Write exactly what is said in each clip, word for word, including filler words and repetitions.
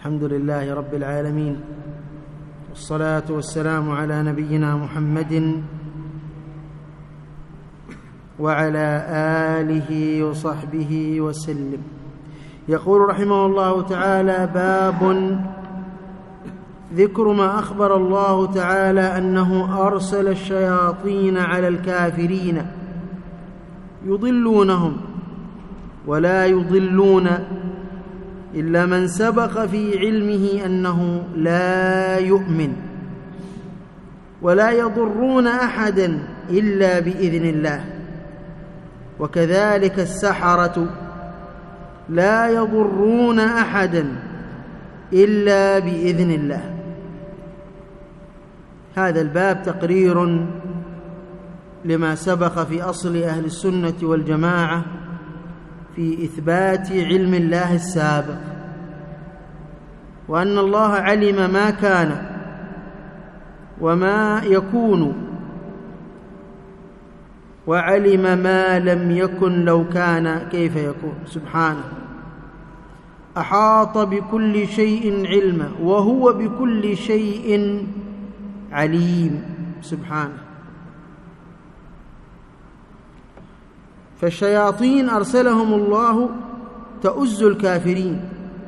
الحمد لله رب العالمين، والصلاة والسلام على نبينا محمد وعلى آله وصحبه وسلم. يقول رحمه الله تعالى: باب ذكر ما أخبر الله تعالى أنه أرسل الشياطين على الكافرين يضلونهم ولا يضلون إلا من سبق في علمه أنه لا يؤمن، ولا يضرون أحدا إلا بإذن الله، وكذلك السحرة لا يضرون أحدا إلا بإذن الله. هذا الباب تقرير لما سبق في أصل أهل السنة والجماعة في إثبات علم الله السابق، وأن الله علم ما كان وما يكون، وعلم ما لم يكن لو كان كيف يكون سبحانه. أحاط بكل شيء علما وهو بكل شيء عليم سبحانه. فالشياطين أرسلهم الله تؤز الكافرين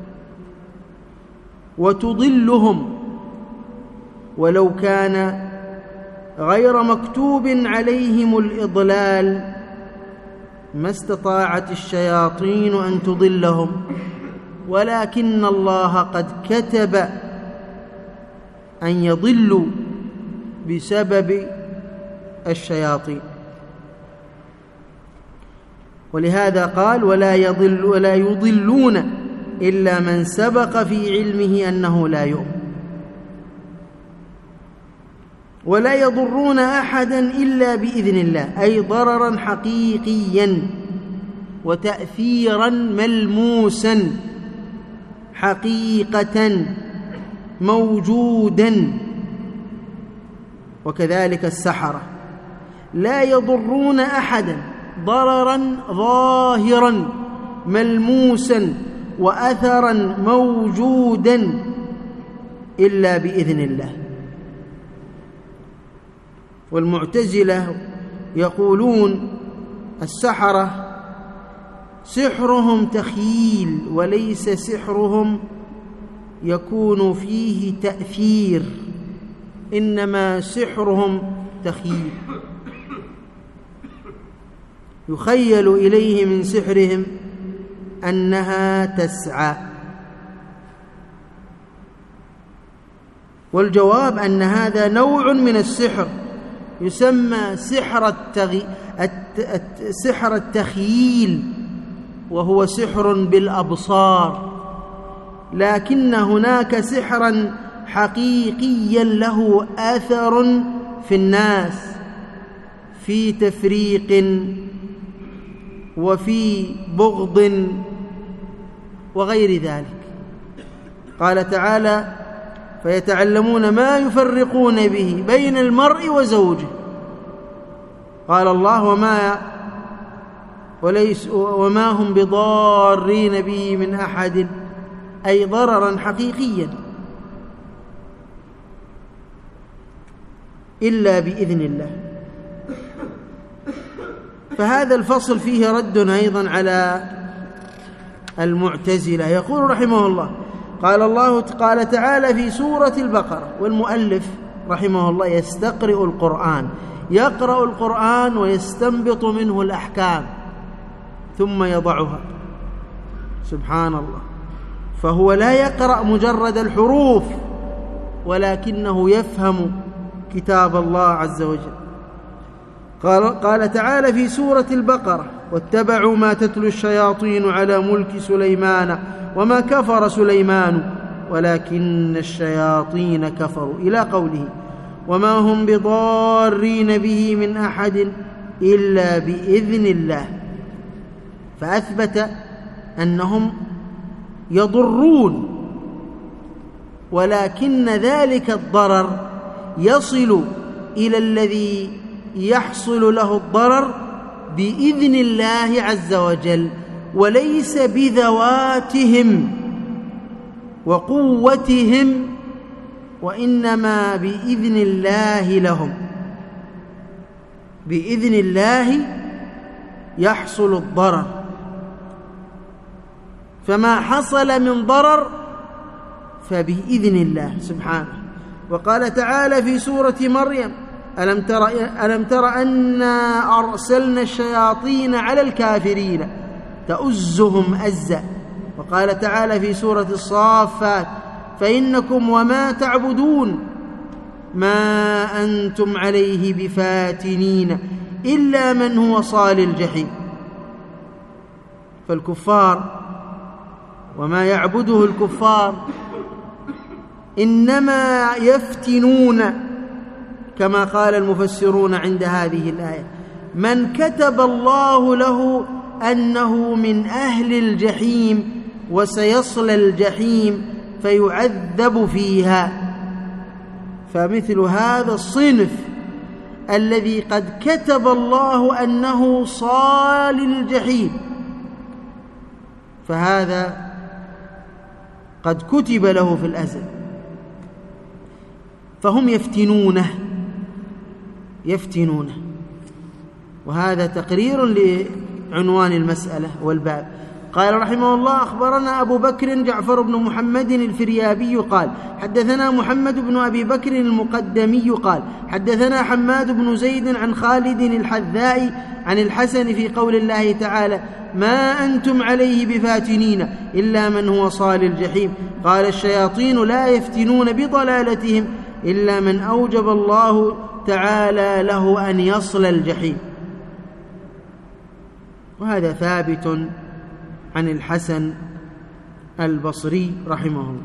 وتضلهم، ولو كان غير مكتوب عليهم الإضلال ما استطاعت الشياطين أن تضلهم، ولكن الله قد كتب أن يضلوا بسبب الشياطين. ولهذا قال: ولا يضل ولا يضلون إلا من سبق في علمه أنه لا يؤمن، ولا يضرون أحدا إلا بإذن الله، أي ضررا حقيقيا وتأثيرا ملموسا حقيقة موجودا. وكذلك السحرة لا يضرون أحدا ضررا ظاهرا ملموسا وأثرا موجودا إلا بإذن الله. والمعتزلة يقولون السحرة سحرهم تخييل، وليس سحرهم يكون فيه تأثير، إنما سحرهم تخييل، يخيل إليه من سحرهم أنها تسعى. والجواب أن هذا نوع من السحر يسمى سحر التغي... الت... سحر التخييل، وهو سحر بالأبصار، لكن هناك سحرا حقيقيا له أثر في الناس في تفريق وفي بغض وغير ذلك. قال تعالى: فيتعلمون ما يفرقون به بين المرء وزوجه. قال الله: وما وليس وما هم بضارين به من أحد، أي ضررا حقيقيا إلا بإذن الله. فهذا الفصل فيه رد أيضا على المعتزلة. يقول رحمه الله: قال الله قال تعالى في سورة البقرة، والمؤلف رحمه الله يستقرئ القرآن، يقرأ القرآن ويستنبط منه الأحكام ثم يضعها سبحان الله. فهو لا يقرأ مجرد الحروف، ولكنه يفهم كتاب الله عز وجل. قال, قال تعالى في سورة البقرة: واتبعوا ما تتلو الشياطين على ملك سليمان وما كفر سليمان ولكن الشياطين كفروا، إلى قوله: وما هم بضارين به من أحد إلا بإذن الله. فأثبت أنهم يضرون، ولكن ذلك الضرر يصل إلى الذي يحصل له الضرر بإذن الله عز وجل، وليس بذواتهم وقوتهم، وإنما بإذن الله لهم، بإذن الله يحصل الضرر. فما حصل من ضرر فبإذن الله سبحانه. وقال تعالى في سورة مريم: ألم تر, ألم تر أنا أرسلنا الشياطين على الكافرين تؤزهم أزا. وقال تعالى في سورة الصافات: فإنكم وما تعبدون ما أنتم عليه بفاتنين إلا من هو صال الجحيم. فالكفار وما يعبده الكفار إنما يفتنون، كما قال المفسرون عند هذه الآية: من كتب الله له أنه من أهل الجحيم وسيصل الجحيم فيعذب فيها. فمثل هذا الصنف الذي قد كتب الله أنه صال الجحيم، فهذا قد كتب له في الأزل، فهم يفتنونه يفتنونه وهذا تقرير لعنوان المسألة والباب. قال رحمه الله: أخبرنا أبو بكر جعفر بن محمد الفريابي قال حدثنا محمد بن أبي بكر المقدمي قال حدثنا حماد بن زيد عن خالد الحذائي عن الحسن في قول الله تعالى: ما أنتم عليه بفاتنين إلا من هو صال الجحيم. قال: الشياطين لا يفتنون بضلالتهم إلا من أوجب الله تعالى له أن يصل الجحيم. وهذا ثابت عن الحسن البصري رحمه الله.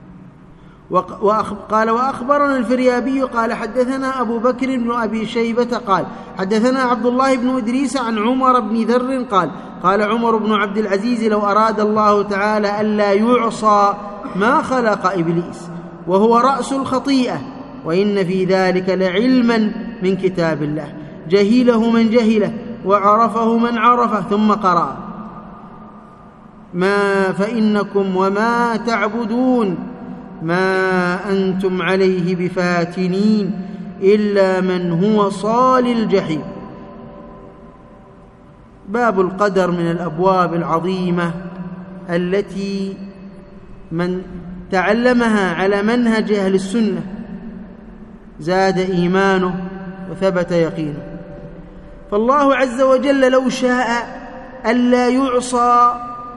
قال: وأخبرنا الفريابي قال حدثنا أبو بكر بن أبي شيبة قال حدثنا عبد الله بن إدريس عن عمر بن ذر قال قال عمر بن عبد العزيز: لو أراد الله تعالى ألا يعصى ما خلق إبليس، وهو رأس الخطيئة، وإن في ذلك لعلما من كتاب الله جهله من جهله وعرفه من عرفه. ثم قرأ: ما فإنكم وما تعبدون ما أنتم عليه بفاتنين إلا من هو صال الجحيم. باب القدر من الأبواب العظيمة التي من تعلمها على منهج أهل السنة زاد إيمانه وثبت يقينه. فالله عز وجل لو شاء ألا يعصى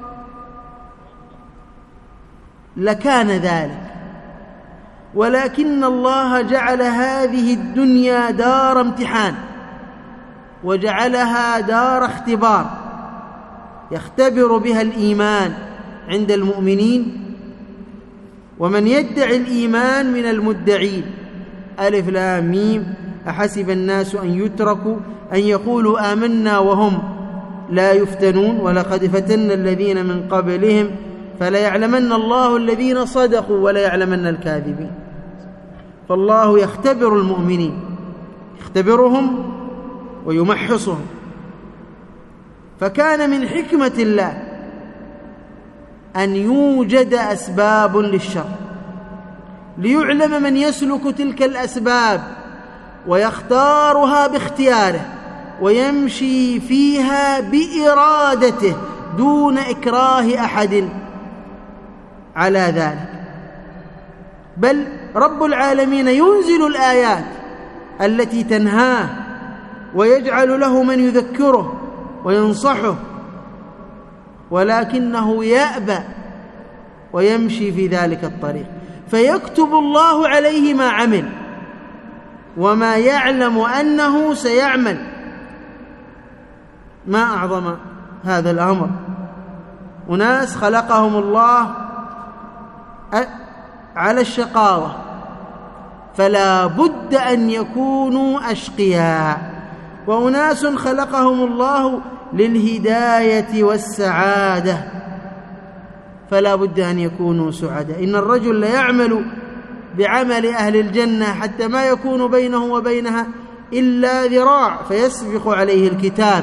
لكان ذلك، ولكن الله جعل هذه الدنيا دار امتحان وجعلها دار اختبار يختبر بها الإيمان عند المؤمنين ومن يدعي الإيمان من المدعين. ألف لام ميم: أحسب الناس أن يتركوا أن يقولوا آمنا وهم لا يفتنون ولقد فتنا الذين من قبلهم فليعلمن الله الذين صدقوا وليعلمن الكاذبين. فالله يختبر المؤمنين، يختبرهم ويمحصهم. فكان من حكمة الله أن يوجد أسباب للشر ليعلم من يسلك تلك الأسباب ويختارها باختياره ويمشي فيها بإرادته دون إكراه أحد على ذلك. بل رب العالمين ينزل الآيات التي تنهاه ويجعل له من يذكره وينصحه، ولكنه يأبى ويمشي في ذلك الطريق، فيكتب الله عليه ما عمل وما يعلم أنه سيعمل. ما أعظم هذا الأمر. أناس خلقهم الله على الشقاوة فلا بد أن يكونوا أشقياء، وأناس خلقهم الله للهداية والسعادة فلا بد أن يكونوا سعداء. إن الرجل ليعمل بعمل أهل الجنة حتى ما يكون بينه وبينها إلا ذراع فيسبق عليه الكتاب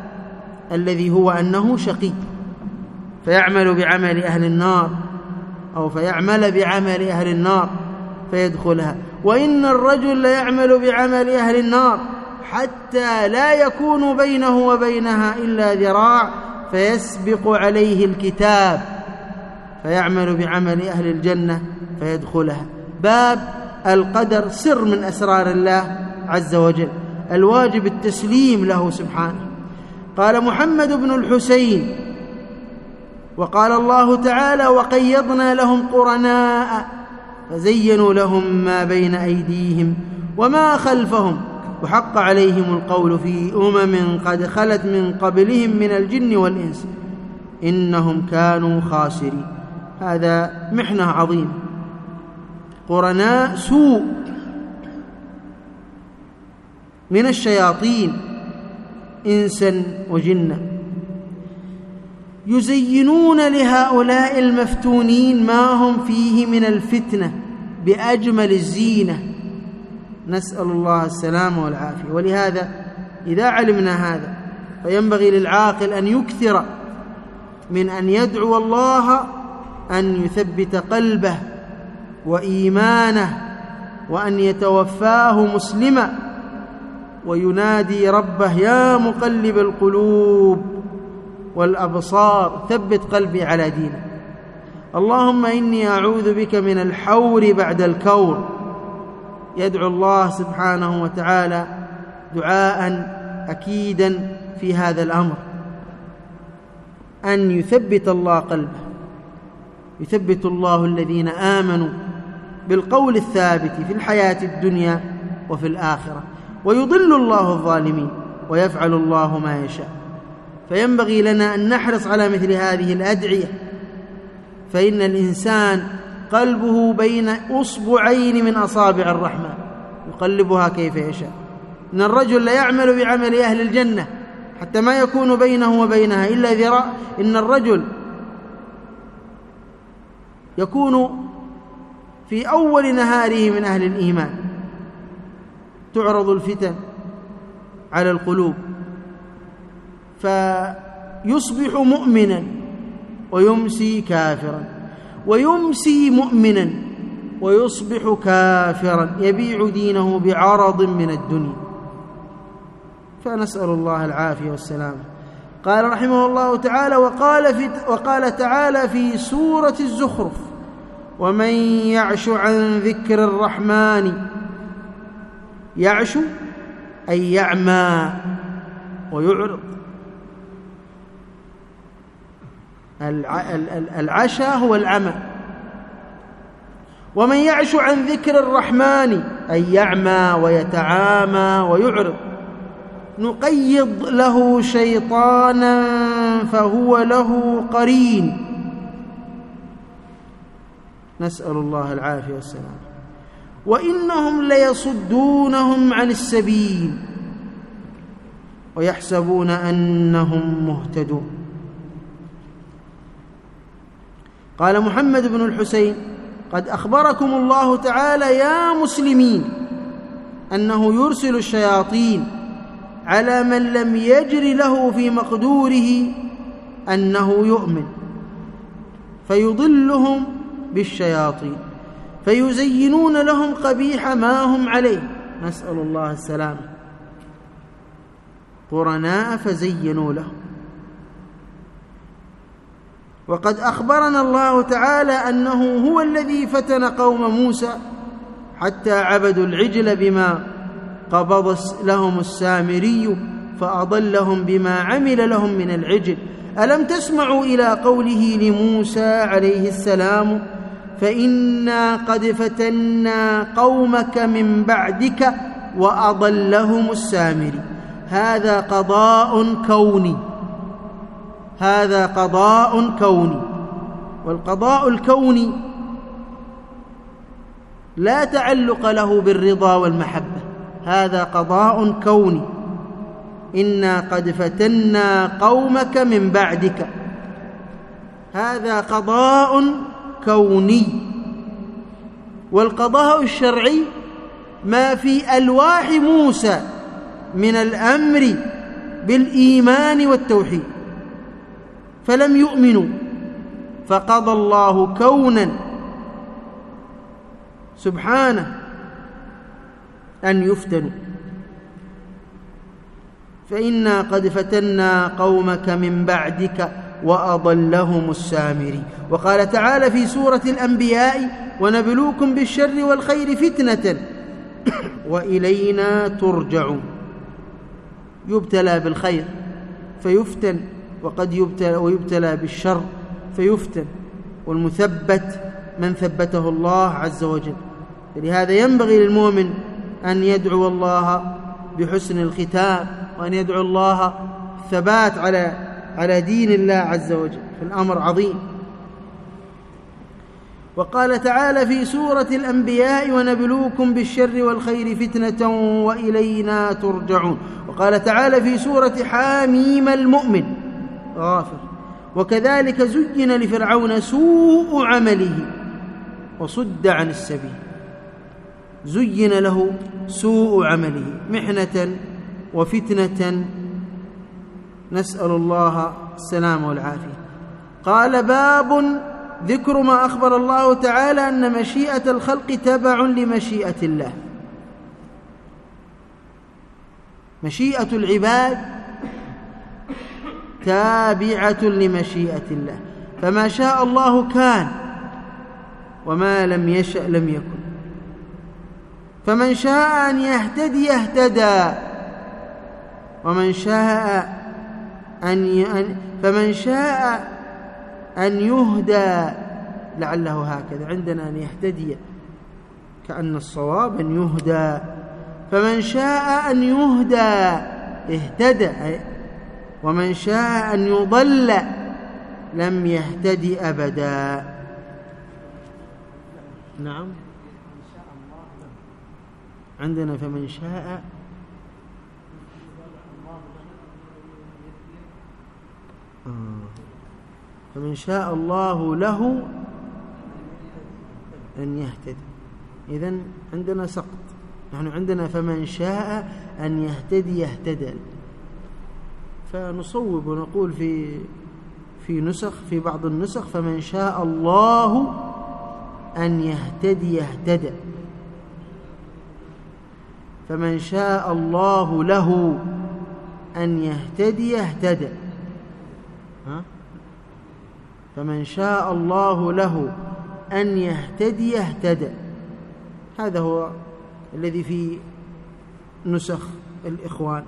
الذي هو أنه شقي، فيعمل بعمل أهل النار أو فيعمل بعمل أهل النار فيدخلها، وإن الرجل ليعمل بعمل أهل النار حتى لا يكون بينه وبينها إلا ذراع فيسبق عليه الكتاب فيعمل بعمل أهل الجنة فيدخلها. باب القدر سر من أسرار الله عز وجل، الواجب التسليم له سبحانه. قال محمد بن الحسين: وقال الله تعالى: وقيضنا لهم قرناء فزينوا لهم ما بين أيديهم وما خلفهم وحق عليهم القول في أمم قد خلت من قبلهم من الجن والإنس إنهم كانوا خاسرين. هذا محنة عظيمة. قرناء سوء من الشياطين إنسا وجنا، يزينون لهؤلاء المفتونين ما هم فيه من الفتنة بأجمل الزينة، نسأل الله السلامة والعافية. ولهذا إذا علمنا هذا فينبغي للعاقل أن يكثر من أن يدعو الله أن يثبت قلبه وإيمانه وأن يتوفاه مسلما، وينادي ربه: يا مقلب القلوب والأبصار ثبت قلبي على دينك. اللهم إني أعوذ بك من الحور بعد الكور. يدعو الله سبحانه وتعالى دعاء أكيدا في هذا الأمر، أن يثبت الله قلبه، يثبت الله الذين آمنوا بالقول الثابت في الحياة الدنيا وفي الآخرة، ويضل الله الظالمين ويفعل الله ما يشاء. فينبغي لنا أن نحرص على مثل هذه الأدعية، فإن الإنسان قلبه بين أصبعين من أصابع الرحمن يقلبها كيف يشاء. إن الرجل لا يعمل بعمل أهل الجنة حتى ما يكون بينه وبينها إلا ذراع. إن الرجل يكون في أول نهاره من أهل الإيمان، تعرض الفتن على القلوب فيصبح مؤمنا ويمسي كافرا، ويمسي مؤمنا ويصبح كافرا، يبيع دينه بعرض من الدنيا، فنسأل الله العافية والسلامة. قال رحمه الله تعالى: وقال, في وقال تعالى في سورة الزخرف: ومن يعش عن ذكر الرحمن، يعش أي يعمى ويعرض. العشا هو العمى. ومن يعش عن ذكر الرحمن أي يعمى ويتعامى ويعرض، نقيض له شيطانا فهو له قرين، نسأل الله العافية والسلام. وإنهم ليصدونهم عن السبيل ويحسبون أنهم مهتدون. قال محمد بن الحسين: قد أخبركم الله تعالى يا مسلمين أنه يرسل الشياطين على من لم يجر له في مقدوره أنه يؤمن، فيضلهم بالشياطين فيزينون لهم قبيح ما هم عليه، نسأل الله السلامة. قرناء فزينوا لهم. وقد أخبرنا الله تعالى أنه هو الذي فتن قوم موسى حتى عبدوا العجل بما قبض لهم السامري فأضلهم بما عمل لهم من العجل. ألم تسمعوا إلى قوله لموسى عليه السلام: فإنا قد فتنا قومك من بعدك وأضلهم السامري. هذا قضاء كوني، هذا قضاء كوني. والقضاء الكوني لا تعلق له بالرضا والمحبة، هذا قضاء كوني. إنا قد فتنا قومك من بعدك، هذا قضاء كوني. والقضاء الشرعي ما في ألواح موسى من الأمر بالإيمان والتوحيد، فلم يؤمنوا فقضى الله كونا سبحانه أن يفتنوا، فإنا قد فتنا قومك من بعدك وأضلهم السامري. وقال تعالى في سورة الأنبياء: ونبلوكم بالشر والخير فتنة وإلينا ترجعون. يبتلى بالخير فيفتن، وقد يبتلى ويبتلى بالشر فيفتن، والمثبت من ثبته الله عز وجل. لهذا ينبغي للمؤمن أن يدعو الله بحسن الختام، وأن يدعو الله الثبات على على دين الله عز وجل، فالأمر عظيم. وقال تعالى في سورة الأنبياء: ونبلوكم بالشر والخير فتنة وإلينا ترجعون. وقال تعالى في سورة حاميم المؤمن غافر: وكذلك زين لفرعون سوء عمله وصد عن السبيل. زين له سوء عمله، محنة وفتنة، نسأل الله السلامة والعافية. قال: باب ذكر ما أخبر الله تعالى أن مشيئة الخلق تبع لمشيئة الله. مشيئة العباد تابعة لمشيئة الله، فما شاء الله كان، وما لم يشأ لم يكن. فمن شاء أن يهتدي اهتدى، ومن شاء أن فمن شاء أن يهدى، لعله هكذا عندنا، أن يهتدي كأن الصواب أن يهدى. فمن شاء أن يهدى اهتدى، ومن شاء أن يضل لم يهتدي أبدا. نعم، عندنا فمن شاء آه. فمن شاء الله له أن يهتدي. إذن عندنا سقط، نحن عندنا فمن شاء أن يهتدي اهتدى، فنصوب ونقول في في نسخ في بعض النسخ: فمن شاء الله أن يهتدي اهتدى. فمن شاء الله له أن يهتدي اهتدى. ها؟ فمن شاء الله له أن يهتدي اهتدى. هذا هو الذي في نسخ الإخوان.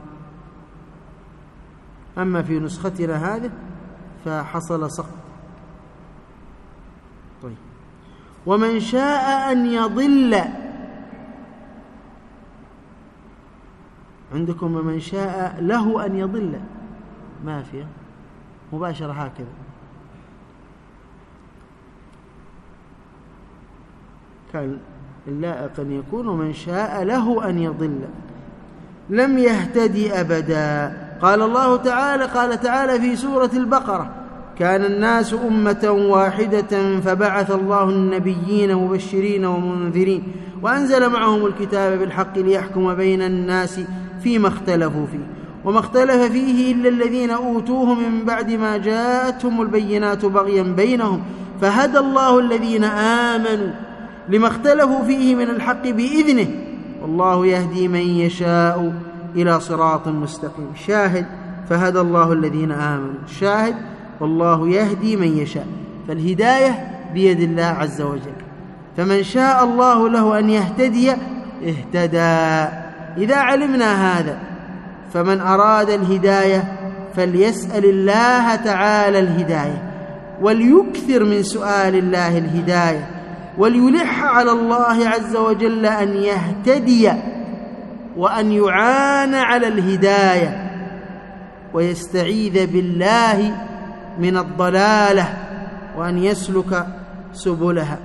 أما في نسختنا هذه فحصل سقط. طيب، ومن شاء أن يضل، عندكم ومن شاء له أن يضل، ما فيها مباشرة هكذا. كان اللائق أن يكون ومن شاء له أن يضل لم يهتدي أبدا. قال الله تعالى قال تعالى في سورة البقرة: كان الناس أمة واحدة فبعث الله النبيين مبشرين ومنذرين وأنزل معهم الكتاب بالحق ليحكم بين الناس فيما اختلفوا فيه وما اختلف فيه إلا الذين أوتوه من بعد ما جاءتهم البينات بغيا بينهم فهدى الله الذين آمنوا لما اختلفوا فيه من الحق بإذنه والله يهدي من يشاء إلى صراط مستقيم. شاهد: فهدى الله الذين آمنوا. شاهد: والله يهدي من يشاء. فالهداية بيد الله عز وجل. فمن شاء الله له أن يهتدي اهتدى. إذا علمنا هذا فمن أراد الهداية فليسأل الله تعالى الهداية وليكثر من سؤال الله الهداية وليلح على الله عز وجل أن يهتدي وأن يعان على الهداية ويستعيذ بالله من الضلالة وأن يسلك سبلها.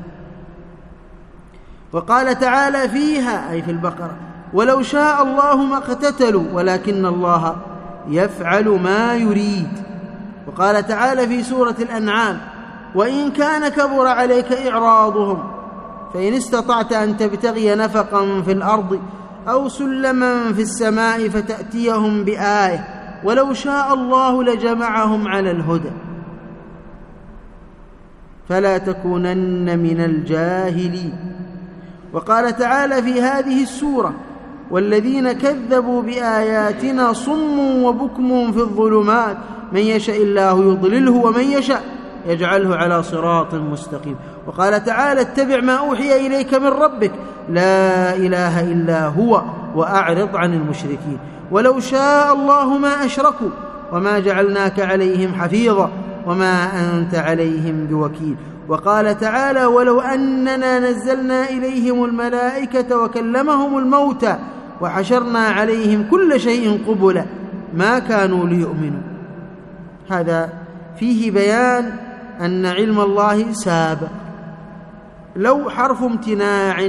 وقال تعالى فيها أي في البقرة: ولو شاء الله ما اقتتلوا ولكن الله يفعل ما يريد. وقال تعالى في سورة الأنعام: وإن كان كبر عليك إعراضهم فإن استطعت أن تبتغي نفقا في الأرض أو سلما في السماء فتأتيهم بآية ولو شاء الله لجمعهم على الهدى. فلا تكونن من الجاهلين. وقال تعالى في هذه السورة: والذين كذبوا بآياتنا صم وبكم في الظلمات من يشاء الله يضلله ومن يشاء يجعله على صراط مستقيم. وقال تعالى: اتبع ما أوحي إليك من ربك لا إله إلا هو وأعرض عن المشركين ولو شاء الله ما أشركوا وما جعلناك عليهم حفيظا وما أنت عليهم بوكيل. وقال تعالى: ولو أننا نزلنا إليهم الملائكة وكلمهم الموتى وحشرنا عليهم كل شيء قبلا ما كانوا ليؤمنوا. هذا فيه بيان أن علم الله سابق. لو حرف امتناع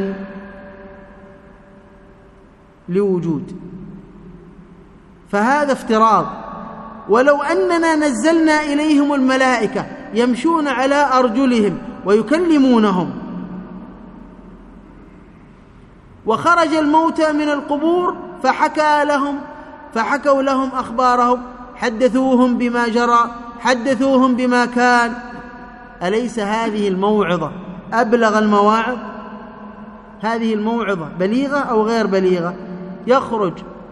لوجود، فهذا افتراض. ولو أننا نزلنا إليهم الملائكة يمشون على أرجلهم ويكلمونهم، وخرج الموتى من القبور فحكى لهم فحكوا لهم أخبارهم، حدثوهم بما جرى، حدثوهم بما كان، أليس هذه الموعظة أبلغ المواعظ؟ هذه الموعظة بليغة أو غير بليغة؟ يخرج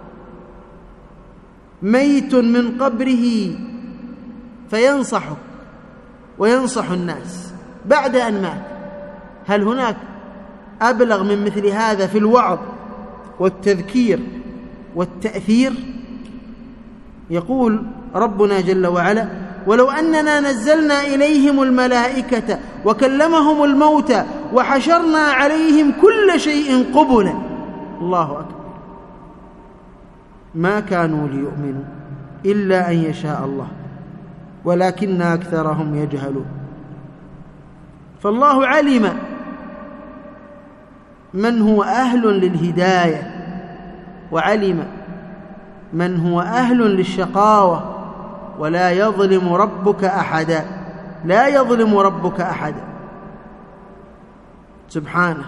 ميت من قبره فينصحه وينصح الناس بعد أن مات. هل هناك أبلغ من مثل هذا في الوعظ والتذكير والتأثير؟ يقول ربنا جل وعلا: ولو أننا نزلنا إليهم الملائكة وكلمهم الموتى وحشرنا عليهم كل شيء قبلا. الله أكبر. ما كانوا ليؤمنوا إلا أن يشاء الله ولكن أكثرهم يجهلون. فالله علم من هو أهل للهداية، وعلم من هو أهل للشقاوة، ولا يظلم ربك أحدا، لا يظلم ربك أحدا سبحانه.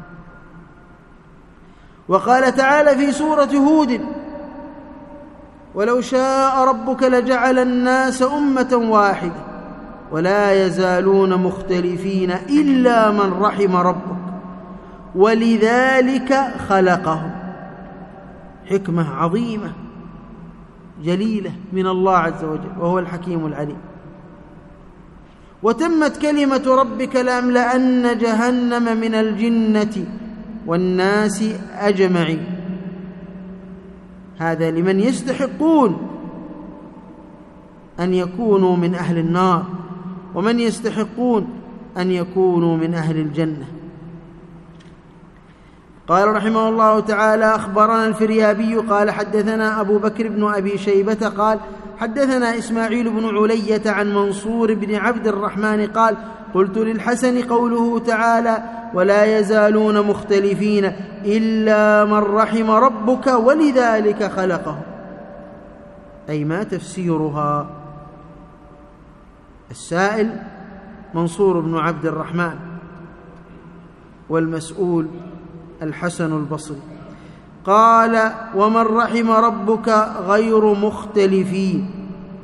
وقال تعالى في سورة هود: ولو شاء ربك لجعل الناس أمة واحدة ولا يزالون مختلفين إلا من رحم ربك ولذلك خلقهم. حكمة عظيمة جليلة من الله عز وجل، وهو الحكيم العليم. وتمت كلمة ربك لأملأن جهنم من الجنة والناس أجمعين. هذا لمن يستحقون أن يكونوا من أهل النار، ومن يستحقون أن يكونوا من أهل الجنة. قال رحمه الله تعالى: أخبرنا الفريابي قال حدثنا أبو بكر بن أبي شيبة قال حدثنا إسماعيل بن علية عن منصور بن عبد الرحمن قال: قلت للحسن قوله تعالى: ولا يزالون مختلفين إلا من رحم ربك ولذلك خلقهم، أي ما تفسيرها؟ السائل منصور بن عبد الرحمن، والمسؤول الحسن البصري. قال: ومن رحم ربك غير مختلفين.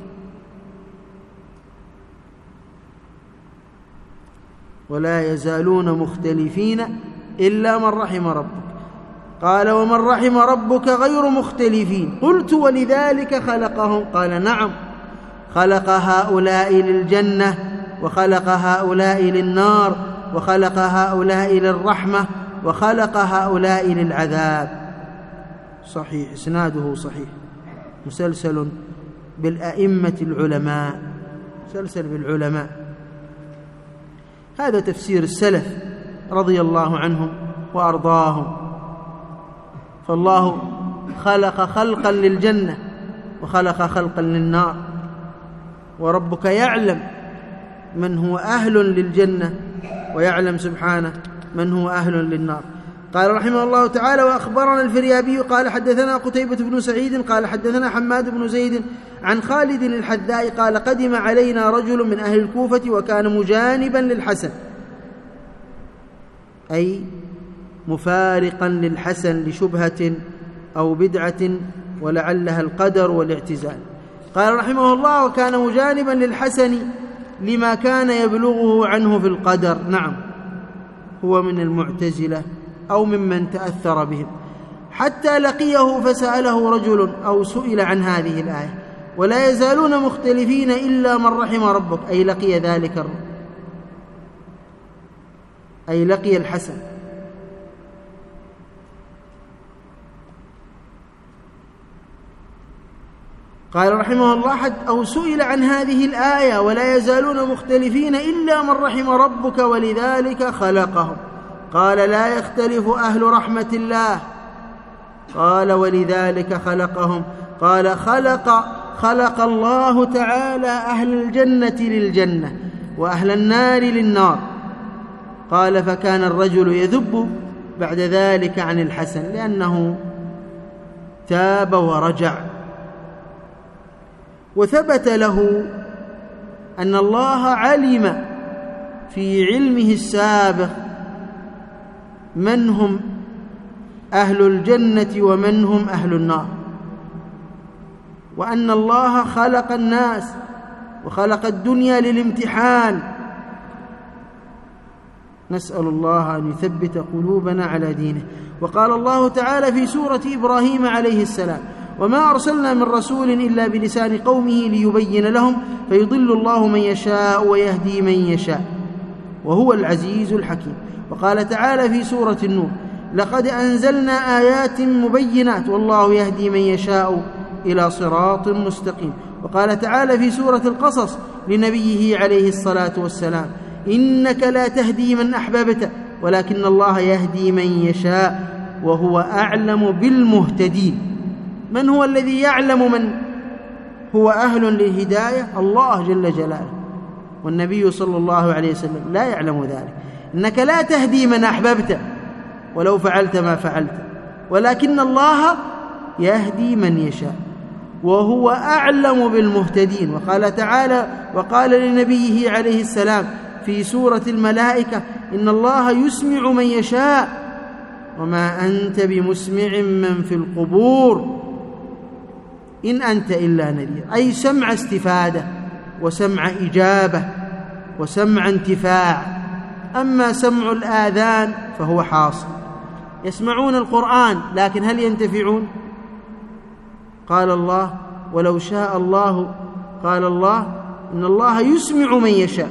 ولا يزالون مختلفين إلا من رحم ربك. قال: ومن رحم ربك غير مختلفين. قلت: ولذلك خلقهم؟ قال: نعم، خلق هؤلاء للجنة وخلق هؤلاء للنار وخلق هؤلاء للرحمة وخلق هؤلاء للعذاب. صحيح، إسناده صحيح، مسلسل بالأئمة العلماء، مسلسل بالعلماء. هذا تفسير السلف رضي الله عنهم وأرضاهم. فالله خلق خلقا للجنة وخلق خلقا للنار، وربك يعلم من هو أهل للجنة ويعلم سبحانه من هو أهل للنار. قال رحمه الله تعالى: وأخبرنا الفريابي قال حدثنا قتيبة بن سعيد قال حدثنا حماد بن زيد عن خالد الحذاء قال: قدم علينا رجل من أهل الكوفة وكان مجانبا للحسن، أي مفارقا للحسن لشبهة أو بدعة ولعلها القدر والاعتزال. قال رحمه الله: وكان مجانبا للحسن لما كان يبلغه عنه في القدر. نعم، هو من المعتزلة أو ممن تأثر بهم. حتى لقيه فسأله رجل أو سئل عن هذه الآية: ولا يزالون مختلفين إلا من رحم ربك، أي لقي ذلك الرب، أي لقي الحسن. قال رحمه الله: حد أو سئل عن هذه الآية: ولا يزالون مختلفين إلا من رحم ربك ولذلك خلقهم. قال: لا يختلف أهل رحمة الله. قال: ولذلك خلقهم. قال: خلق خلق الله تعالى أهل الجنة للجنة وأهل النار للنار. قال: فكان الرجل يذب بعد ذلك عن الحسن لأنه تاب ورجع. وثبت له أن الله علم في علمه السابق من هم أهل الجنة ومن هم أهل النار، وأن الله خلق الناس وخلق الدنيا للامتحان. نسأل الله أن يثبت قلوبنا على دينه. وقال الله تعالى في سورة إبراهيم عليه السلام: وما أرسلنا من رسول إلا بلسان قومه ليبين لهم فيضل الله من يشاء ويهدي من يشاء وهو العزيز الحكيم. وقال تعالى في سورة النور: لقد أنزلنا آيات مبينات والله يهدي من يشاء إلى صراط مستقيم. وقال تعالى في سورة القصص لنبيه عليه الصلاة والسلام: إنك لا تهدي من أحببت ولكن الله يهدي من يشاء وهو أعلم بالمهتدين. من هو الذي يعلم من هو أهل للهداية؟ الله جل جلاله، والنبي صلى الله عليه وسلم لا يعلم ذلك. إنك لا تهدي من أحببت ولو فعلت ما فعلت ولكن الله يهدي من يشاء وهو أعلم بالمهتدين. وقال تعالى: وقال لنبيه عليه السلام في سورة الملائكة: إن الله يسمع من يشاء وما أنت بمسمع من في القبور إن أنت إلا نذير، أي سمع استفادة وسمع إجابة وسمع انتفاع. أما سمع الآذان فهو حاصل، يسمعون القرآن لكن هل ينتفعون؟ قال الله: ولو شاء الله، قال الله: إن الله يسمع من يشاء،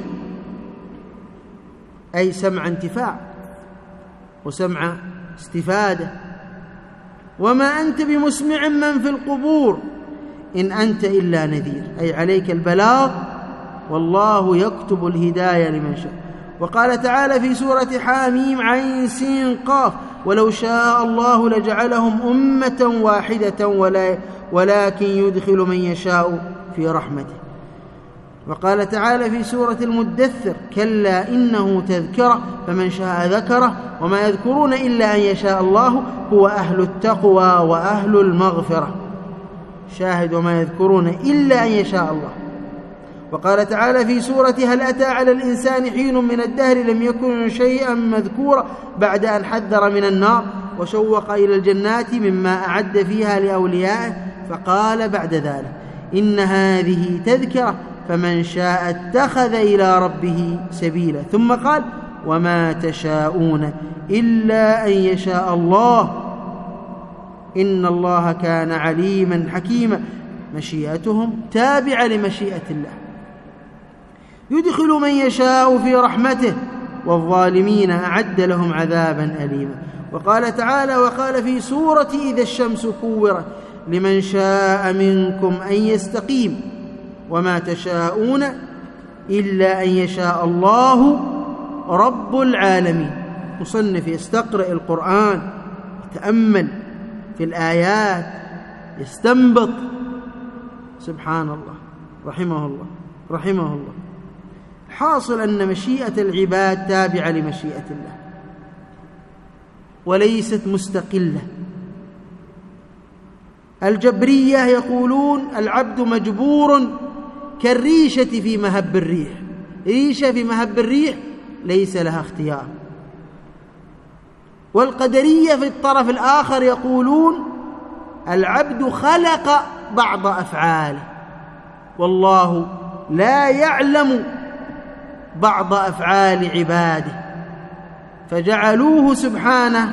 أي سمع انتفاع وسمع استفادة. وما أنت بمسمع من في القبور إن أنت إلا نذير، أي عليك البلاغ والله يكتب الهداية لمن شاء. وقال تعالى في سورة حاميم عين سين قاف: ولو شاء الله لجعلهم أمة واحدة ولا ولكن يدخل من يشاء في رحمته. وقال تعالى في سورة المدثر: كلا إنه تذكرة فمن شاء ذكره وما يذكرون إلا أن يشاء الله هو أهل التقوى وأهل المغفرة. شاهد: وما يذكرون إلا أن يشاء الله. وقال تعالى في سورة هل أتى على الإنسان حين من الدهر لم يكن شيئا مذكورا بعد أن حذر من النار وشوق إلى الجنات مما أعد فيها لأوليائه، فقال بعد ذلك: إن هذه تذكرة فمن شاء اتخذ إلى ربه سبيلا. ثم قال: وما تشاءون إلا أن يشاء الله إن الله كان عليما حكيما. مشيئتهم تابعة لمشيئة الله، يدخل من يشاء في رحمته والظالمين أعد لهم عذابا أليما. وقال تعالى: وقال في سورة إذا الشمس كورت: لمن شاء منكم أن يستقيم وما تشاءون إلا أن يشاء الله رب العالمين. مصنف يستقرأ القرآن، يتأمل في الآيات، يستنبط. سبحان الله، رحمه الله رحمه الله. حاصل أن مشيئة العباد تابعة لمشيئة الله وليست مستقلة. الجبرية يقولون العبد مجبور كالريشة في مهب الريح، ريشة في مهب الريح ليس لها اختيار. والقدرية في الطرف الآخر يقولون العبد خلق بعض أفعاله والله لا يعلم بعض أفعال عباده فجعلوه سبحانه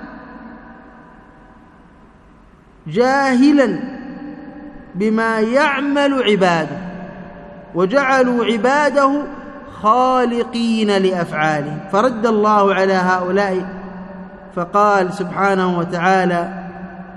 جاهلا بما يعمل عباده، وجعلوا عباده خالقين لأفعاله. فرد الله على هؤلاء فقال سبحانه وتعالى: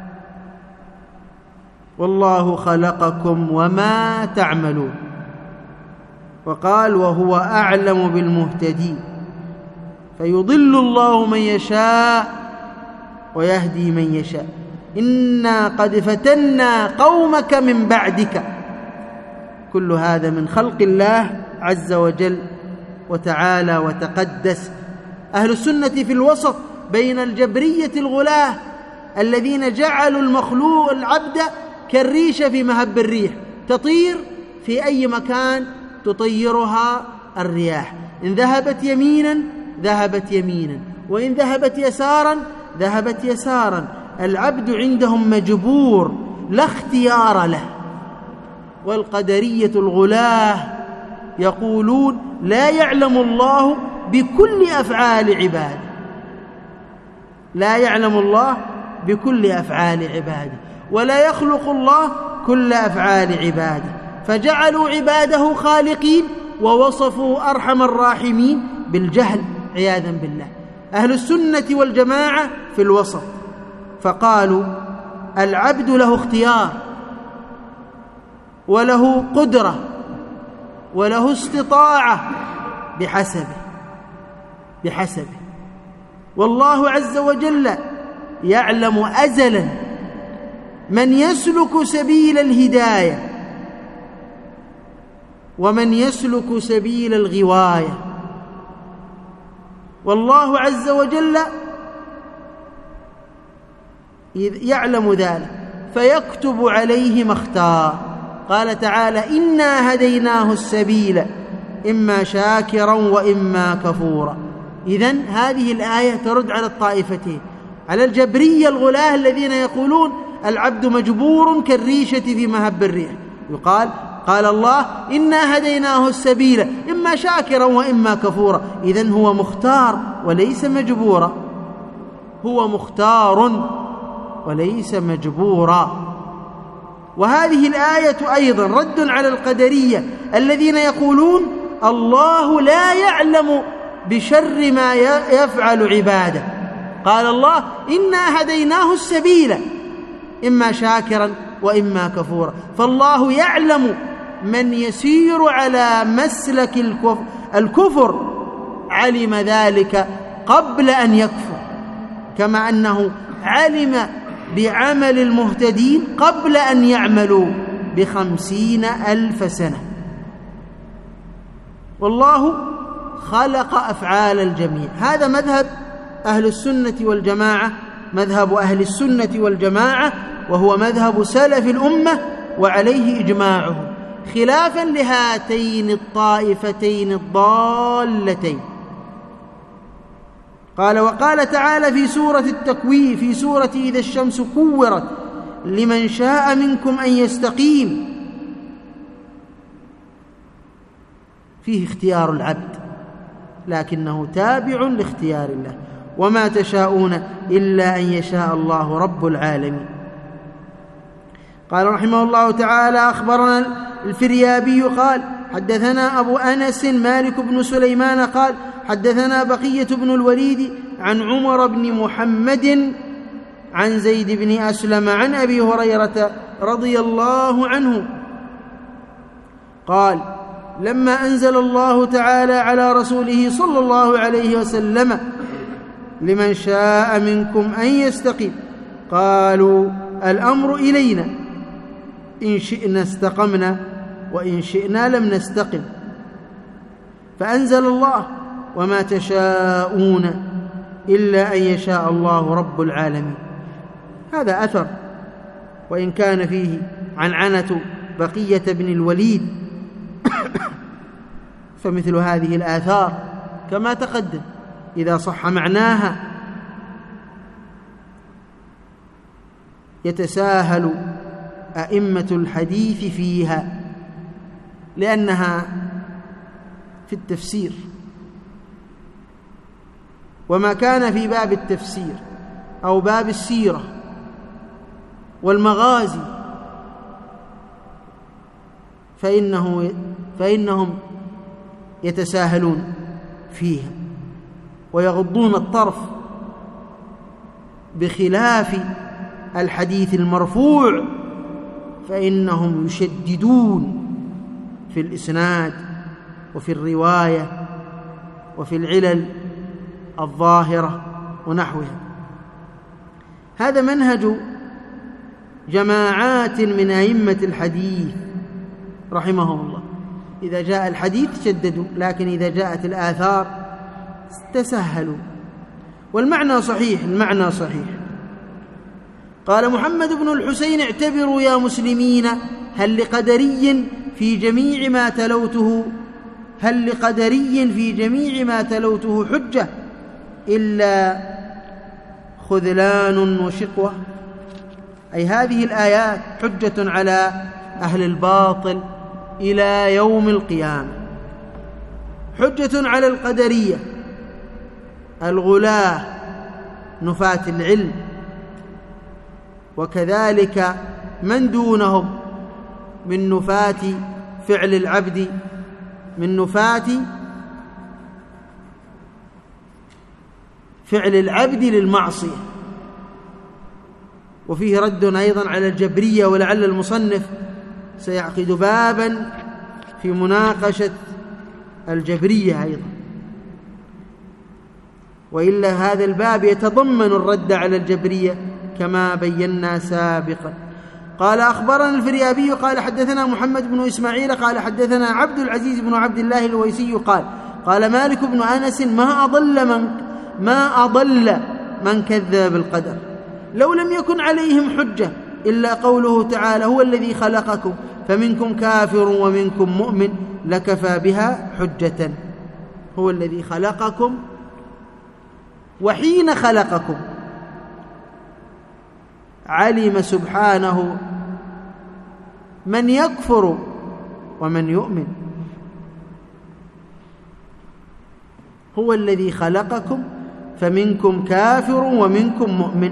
والله خلقكم وما تعملون. وقال: وهو أعلم بالمهتدين. فيضل الله من يشاء ويهدي من يشاء. إنا قد فتنا قومك من بعدك. كل هذا من خلق الله عز وجل وتعالى وتقدس. أهل السنة في الوسط بين الجبرية الغلاة الذين جعلوا المخلوق العبد كالريشة في مهب الريح، تطير في أي مكان تطيرها الرياح، إن ذهبت يمينا ذهبت يمينا، وإن ذهبت يسارا ذهبت يسارا. العبد عندهم مجبور لا اختيار له. والقدرية الغلاة يقولون: لا يعلم الله بكل أفعال عباده، لا يعلم الله بكل أفعال عباده، ولا يخلق الله كل أفعال عباده، فجعلوا عباده خالقين ووصفوا أرحم الراحمين بالجهل عياذا بالله. أهل السنة والجماعة في الوسط، فقالوا: العبد له اختيار وله قدرة وله استطاعة بحسبه بحسبه والله عز وجل يعلم أزلا من يسلك سبيل الهداية ومن يسلك سبيل الغواية، والله عز وجل يعلم ذلك فيكتب عليه ما اختار. قال تعالى: إنا هديناه السبيل إما شاكرا وإما كفورا. إذن هذه الآية ترد على الطائفتين، على الجبرية الغلاة الذين يقولون العبد مجبور كالريشة في مهب الريح. يقال قال الله: إنا هديناه السبيل إما شاكرا وإما كفورا. إذن هو مختار وليس مجبورا، هو مختار وليس مجبورا. وهذه الآية أيضا رد على القدرية الذين يقولون الله لا يعلم بشر ما يفعل عباده. قال الله: إنا هديناه السبيل إما شاكرا وإما كفورا. فالله يعلم من يسير على مسلك الكفر، علم ذلك قبل أن يكفر، كما أنه علم بعمل المهتدين قبل أن يعملوا بخمسين ألف سنة. والله خلق أفعال الجميع. هذا مذهب أهل السنة والجماعة، مذهب أهل السنة والجماعة، وهو مذهب سلف الأمة وعليه إجماعهم، خلافا لهاتين الطائفتين الضالتين. قال: وقال تعالى في سورة التكوير، في سورة إذا الشمس كورت: لمن شاء منكم أن يستقيم. فيه اختيار العبد لكنه تابع لاختيار الله. وما تشاءون إلا أن يشاء الله رب العالمين. قال رحمه الله تعالى: أخبرنا الفريابي قال: حدثنا أبو أنس مالك بن سليمان قال: حدثنا بقية بن الوليد عن عمر بن محمد عن زيد بن أسلم عن أبي هريرة رضي الله عنه قال: لما أنزل الله تعالى على رسوله صلى الله عليه وسلم: لمن شاء منكم أن يستقيم، قالوا: الأمر إلينا، إن شئنا استقمنا وإن شئنا لم نستقم. فأنزل الله: وما تشاءون إلا أن يشاء الله رب العالمين. هذا أثر، وإن كان فيه عنعنة بقية بن الوليد فمثل هذه الآثار كما تقدم إذا صح معناها يتساهل أئمة الحديث فيها، لأنها في التفسير، وما كان في باب التفسير أو باب السيرة والمغازي فإنه فإنهم يتساهلون فيها ويغضون الطرف، بخلاف الحديث المرفوع فإنهم يشددون في الإسناد وفي الرواية وفي العلل الظاهرة ونحوها. هذا منهج جماعات من أئمة الحديث رحمهم الله، إذا جاء الحديث شددوا، لكن إذا جاءت الآثار تسهلوا. والمعنى صحيح، المعنى صحيح. قال محمد بن الحسين: اعتبروا يا مسلمين، هل لقدري في جميع ما تلوته هل لقدري في جميع ما تلوته حجة إلا خذلان وشقوة؟ أي هذه الآيات حجة على أهل الباطل إلى يوم القيامة، حجة على القدرية الغلاة نفاة العلم، وكذلك من دونهم من نفاة فعل العبد، من نفاة فعل العبد للمعصية. وفيه رد أيضا على الجبرية، ولعل المصنف سيعقد بابا في مناقشة الجبرية أيضا، وإلا هذا الباب يتضمن الرد على الجبرية كما بينا سابقا. قال: أخبرنا الفريابي قال حدثنا محمد بن إسماعيل قال حدثنا عبد العزيز بن عبد الله الويسي قال: قال مالك بن أنس: ما أضل من ما أضل من كذب بالقدر لو لم يكن عليهم حجة إلا قوله تعالى: هو الذي خلقكم فمنكم كافر ومنكم مؤمن لكفى بها حجة. هو الذي خلقكم، وحين خلقكم علم سبحانه من يكفر ومن يؤمن. هو الذي خلقكم فمنكم كافر ومنكم مؤمن،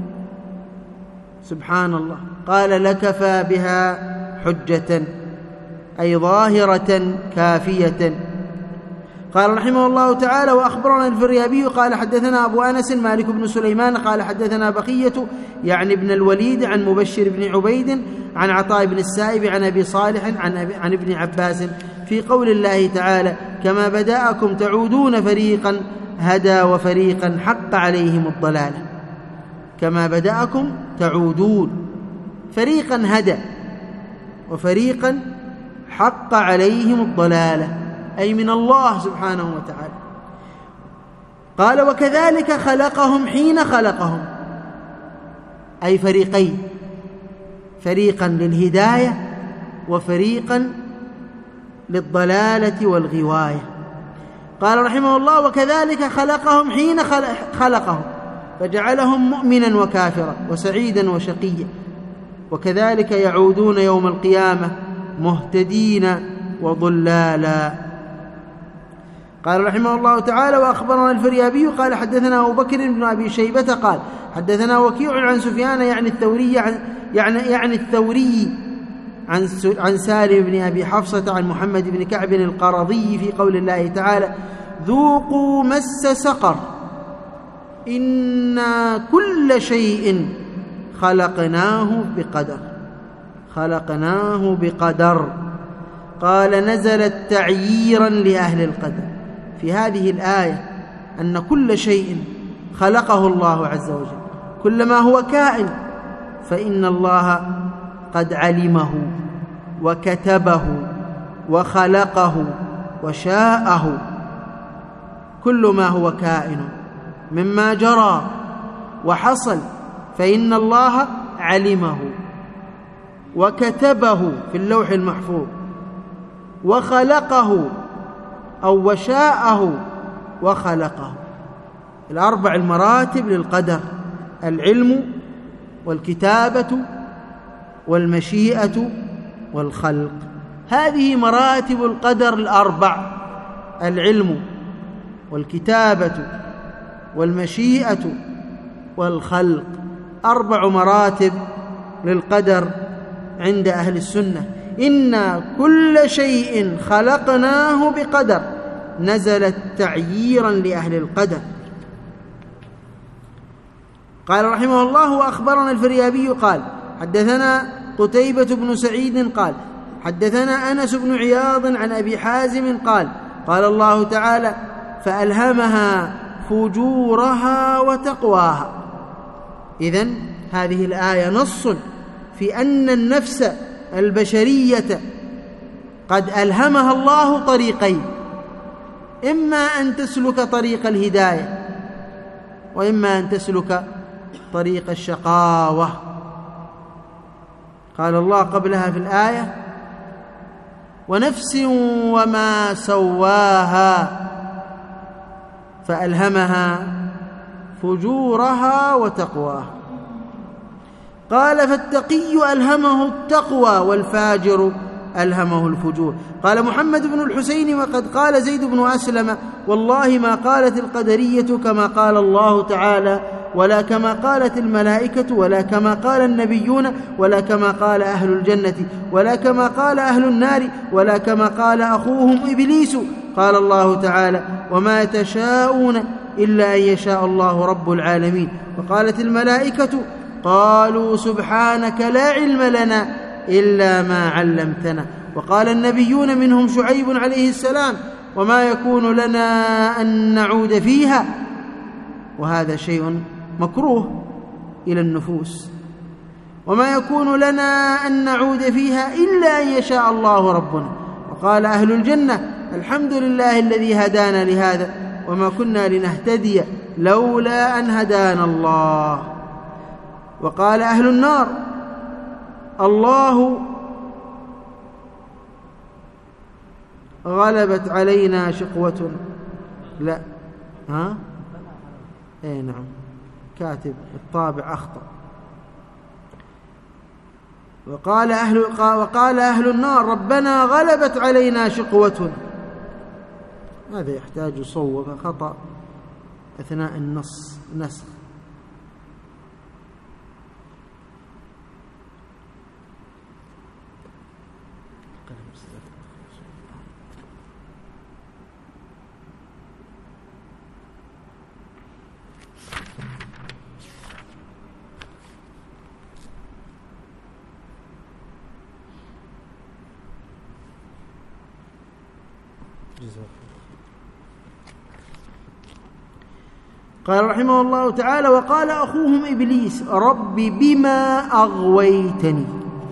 سبحان الله. قال: لكفى بها حجة، أي ظاهرة كافية. قال رحمه الله تعالى: وأخبرنا الفريابي قال حدثنا أبو أنس مالك بن سليمان قال حدثنا بقية يعني ابن الوليد عن مبشر بن عبيد عن عطاء بن السائب عن أبي صالح عن, أبي عن ابن عباس في قول الله تعالى: كما بدأكم تعودون فريقا هدى وفريقا حق عليهم الضلالة. كما بدأكم تعودون، فريقا هدى وفريقا حق عليهم الضلالة، أي من الله سبحانه وتعالى. قال: وكذلك خلقهم حين خلقهم، أي فريقين، فريقا للهداية وفريقا للضلالة والغواية. قال رحمه الله: وكذلك خلقهم حين خلقهم فجعلهم مؤمنا وكافرا وسعيدا وشقيا، وكذلك يعودون يوم القيامة مهتدين وضلالا. قال رحمه الله تعالى: وأخبرنا الفريابي قال حدثنا أبو بكر بن أبي شيبة قال حدثنا وكيع عن سفيان يعني الثوري عن يعني يعني الثوري عن عن سالم بن أبي حفصة عن محمد بن كعب القرظي في قول الله تعالى: ذوقوا مس سقر إنا كل شيء خلقناه بقدر خلقناه بقدر. قال: نزلت تعييرا لأهل القدر في هذه الآية أن كل شيء خلقه الله عز وجل، كل ما هو كائن فإن الله قد علمه وكتبه وخلقه وشاءه. كل ما هو كائن مما جرى وحصل فإن الله علمه وكتبه في اللوح المحفوظ وخلقه أو وشاءه وخلقه. الأربع المراتب للقدر: العلم والكتابة والمشيئة والخلق. هذه مراتب القدر الأربع العلم والكتابة والمشيئة والخلق، أربع مراتب للقدر عند أهل السنة. إنا كل شيء خلقناه بقدر، نزلت تعييرا لأهل القدر. قال رحمه الله: وأخبرنا الفريابي قال حدثنا قتيبة بن سعيد قال حدثنا أنس بن عياض عن أبي حازم قال قال الله تعالى: فألهمها فجورها وتقواها. إذن هذه الآية نص في أن النفس البشرية قد ألهمها الله طريقين: إما أن تسلك طريق الهداية، وإما أن تسلك طريق الشقاوة. قال الله قبلها في الآية: ونفس وما سواها فألهمها فجورها وتقواها. قال: فالتقي ألهمه التقوى، والفاجر ألهمه الفجور. قال محمد بن الحسين: وقد قال زيد بن أسلم: والله ما قالت القدرية كما قال الله تعالى، ولا كما قالت الملائكة، ولا كما قال النبيون، ولا كما قال أهل الجنة، ولا كما قال أهل النار، ولا كما قال أخوهم إبليس. قال الله تعالى: وما تشاءون إلا أن يشاء الله رب العالمين. وقالت الملائكة: قالوا سبحانك لا علم لنا إلا ما علمتنا. وقال النبيون منهم شعيب عليه السلام: وما يكون لنا أن نعود فيها. وهذا شيء مكروه إلى النفوس. وما يكون لنا أن نعود فيها إلا أن يشاء الله ربنا. وقال أهل الجنة: الحمد لله الذي هدانا لهذا وما كنا لنهتدي لولا أن هدانا الله. وقال أهل النار: الله غلبت علينا شقوة. لا ها اي نعم، كاتب الطابع أخطأ. وقال أهل وقال أهل النار: ربنا غلبت علينا شقوة. هذا يحتاج يصوب، خطأ أثناء النص نسخ. قال رحمه الله تعالى: وقال أخوهم إبليس: رب بما أغويتني.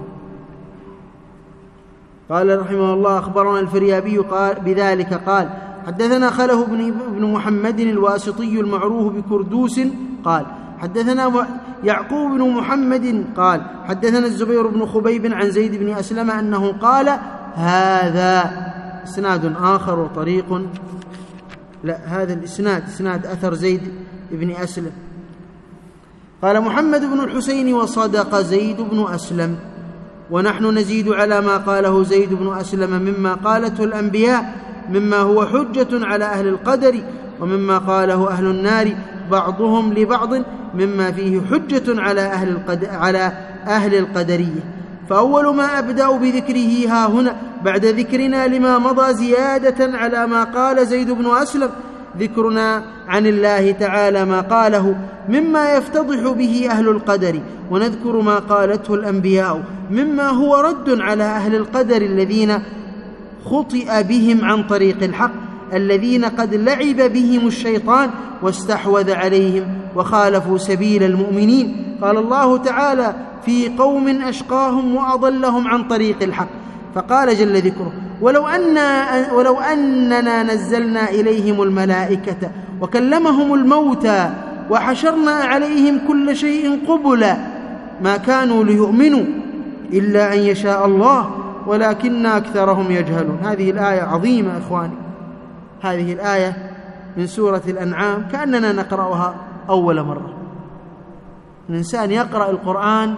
قال رحمه الله: أخبرنا الفريابي قال بذلك قال حدثنا خله بن محمد الواسطي المعروف بكردوس قال حدثنا يعقوب بن محمد قال حدثنا الزبير بن خبيب عن زيد بن أسلم أنه قال: هذا إسناد آخر وطريق. لا، هذا الإسناد إسناد أثر زيد بن أسلم. قال محمد بن الحسين: وصدق زيد بن أسلم، ونحن نزيد على ما قاله زيد بن أسلم مما قالته الأنبياء، مما هو حجة على أهل القدر، ومما قاله أهل النار بعضهم لبعض، مما فيه حجة على أهل القدر على أهل القدرية. فأول ما أبدأ بذكره ها هنا بعد ذكرنا لما مضى زيادة على ما قال زيد بن أسلم، ذكرنا عن الله تعالى ما قاله مما يفتضح به أهل القدر، ونذكر ما قالته الأنبياء مما هو رد على أهل القدر الذين خطئ بهم عن طريق الحق، الذين قد لعب بهم الشيطان واستحوذ عليهم وخالفوا سبيل المؤمنين. قال الله تعالى في قوم أشقاهم وأضلهم عن طريق الحق، فقال جل ذكره: ولو, أن ولو أننا نزلنا إليهم الملائكة وكلمهم الموتى وحشرنا عليهم كل شيء قبلا ما كانوا ليؤمنوا إلا أن يشاء الله ولكن أكثرهم يجهلون. هذه الآية عظيمة إخواني، هذه الآية من سورة الأنعام كأننا نقرأها أول مرة. الإنسان يقرأ القرآن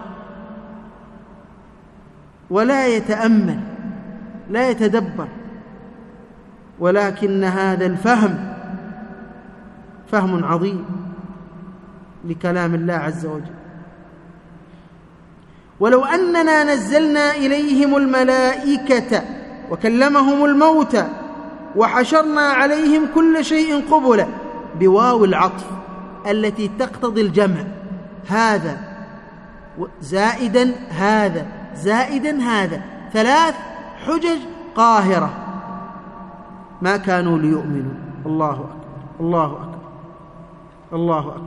ولا يتأمل، لا يتدبر، ولكن هذا الفهم فهم عظيم لكلام الله عز وجل. ولو أننا نزلنا إليهم الملائكة وكلمهم الموتى وحشرنا عليهم كل شيء قبلا، بواو العطف التي تقتضي الجمع، هذا زائدا هذا زائدا هذا، ثلاث حجج قاهرة، ما كانوا ليؤمنوا. الله أكبر الله أكبر الله أكبر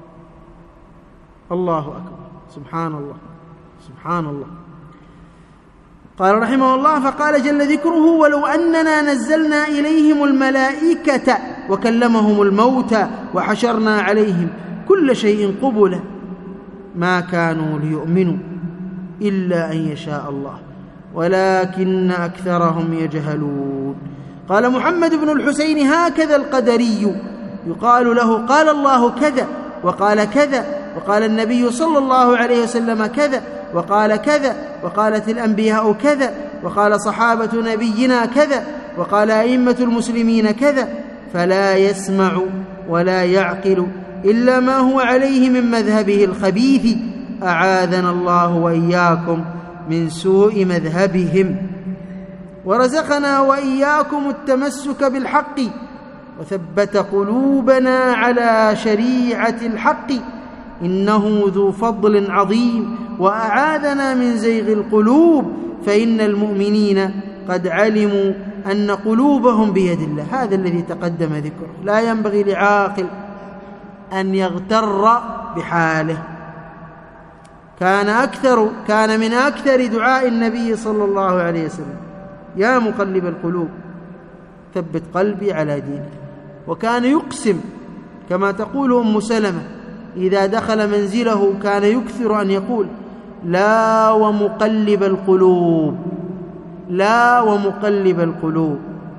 الله أكبر، سبحان الله سبحان الله. قال رحمه الله: فقال جل ذكره: ولو أننا نزلنا إليهم الملائكة وكلمهم الموتى وحشرنا عليهم كل شيء قبلا ما كانوا ليؤمنوا إلا أن يشاء الله ولكن أكثرهم يجهلون. قال محمد بن الحسين: هكذا القدري يقال له قال الله كذا وقال كذا، وقال النبي صلى الله عليه وسلم كذا وقال كذا، وقالت الأنبياء كذا، وقال صحابة نبينا كذا، وقال أئمة المسلمين كذا، فلا يسمع ولا يعقل إلا ما هو عليه من مذهبه الخبيث، أعاذنا الله وإياكم من سوء مذهبهم، ورزقنا وإياكم التمسك بالحق، وثبت قلوبنا على شريعة الحق، إنه ذو فضل عظيم، وأعاذنا من زيغ القلوب، فإن المؤمنين قد علموا أن قلوبهم بيد الله. هذا الذي تقدم ذكره. لا ينبغي لعاقل أن يغتر بحاله. كان أكثر كان من أكثر دعاء النبي صلى الله عليه وسلم: يا مقلب القلوب ثبت قلبي على دينك. وكان يقسم كما تقول أم سلمة إذا دخل منزله، كان يكثر أن يقول: لا ومقلب القلوب لا ومقلب القلوب.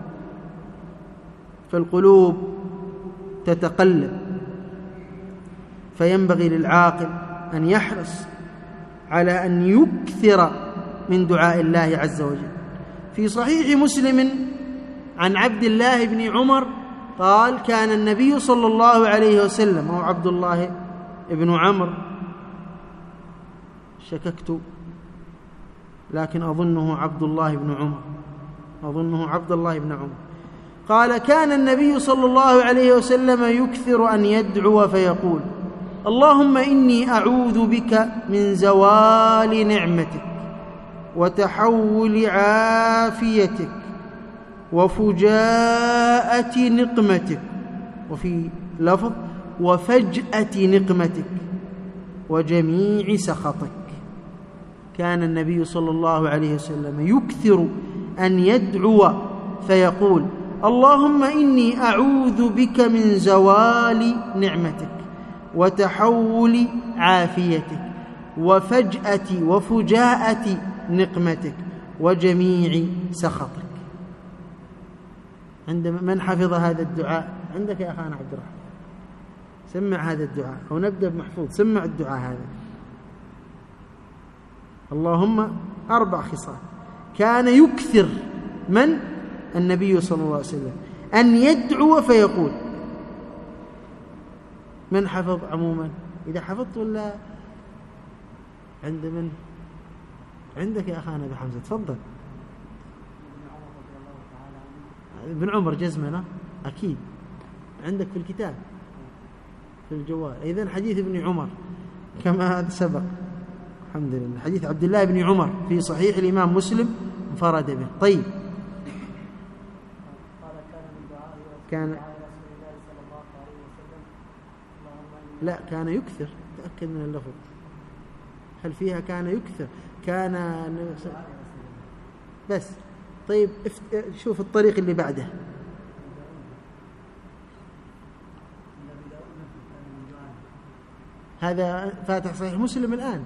فالقلوب تتقلب، فينبغي للعاقل أن يحرص على أن يكثر من دعاء الله عز وجل. في صحيح مسلم عن عبد الله بن عمر قال: كان النبي صلى الله عليه وسلم، أو عبد الله بن عمرو، شككت لكن أظنه عبد الله بن عمر أظنه عبد الله بن عمر قال: كان النبي صلى الله عليه وسلم يكثر أن يدعو فيقول: اللهم إني أعوذ بك من زوال نعمتك وتحول عافيتك وفجاءة نقمتك، وفي لفظ وفجأة نقمتك وجميع سخطك. كان النبي صلى الله عليه وسلم يكثر أن يدعو فيقول: اللهم إني أعوذ بك من زوال نعمتك وتحول عافيتك وفجأة وفجاءة نقمتك وجميع سخطك. عند من حفظ هذا الدعاء؟ عندك يا أخانا عبد الرحمن، سمع هذا الدعاء، أو نبدأ بمحفوظ. سمع الدعاء هذا. اللهم أربع خصال كان يكثر من النبي صلى الله عليه وسلم أن يدعو فيقول. من حفظ عموما؟ إذا حفظت ولا عند من؟ عندك يا أخانا أبي حمزة، تفضل. ابن عمر جزمنا أكيد عندك في الكتاب في الجوال. إذن حديث ابن عمر كما سبق، الحمد لله، حديث عبد الله بن عمر في صحيح الإمام مسلم انفرد به. طيب، كان لا كان يكثر، تأكد من اللفظ. هل فيها كان يكثر؟ كان بس. طيب شوف الطريق اللي بعده. هذا فاتح صحيح مسلم الآن.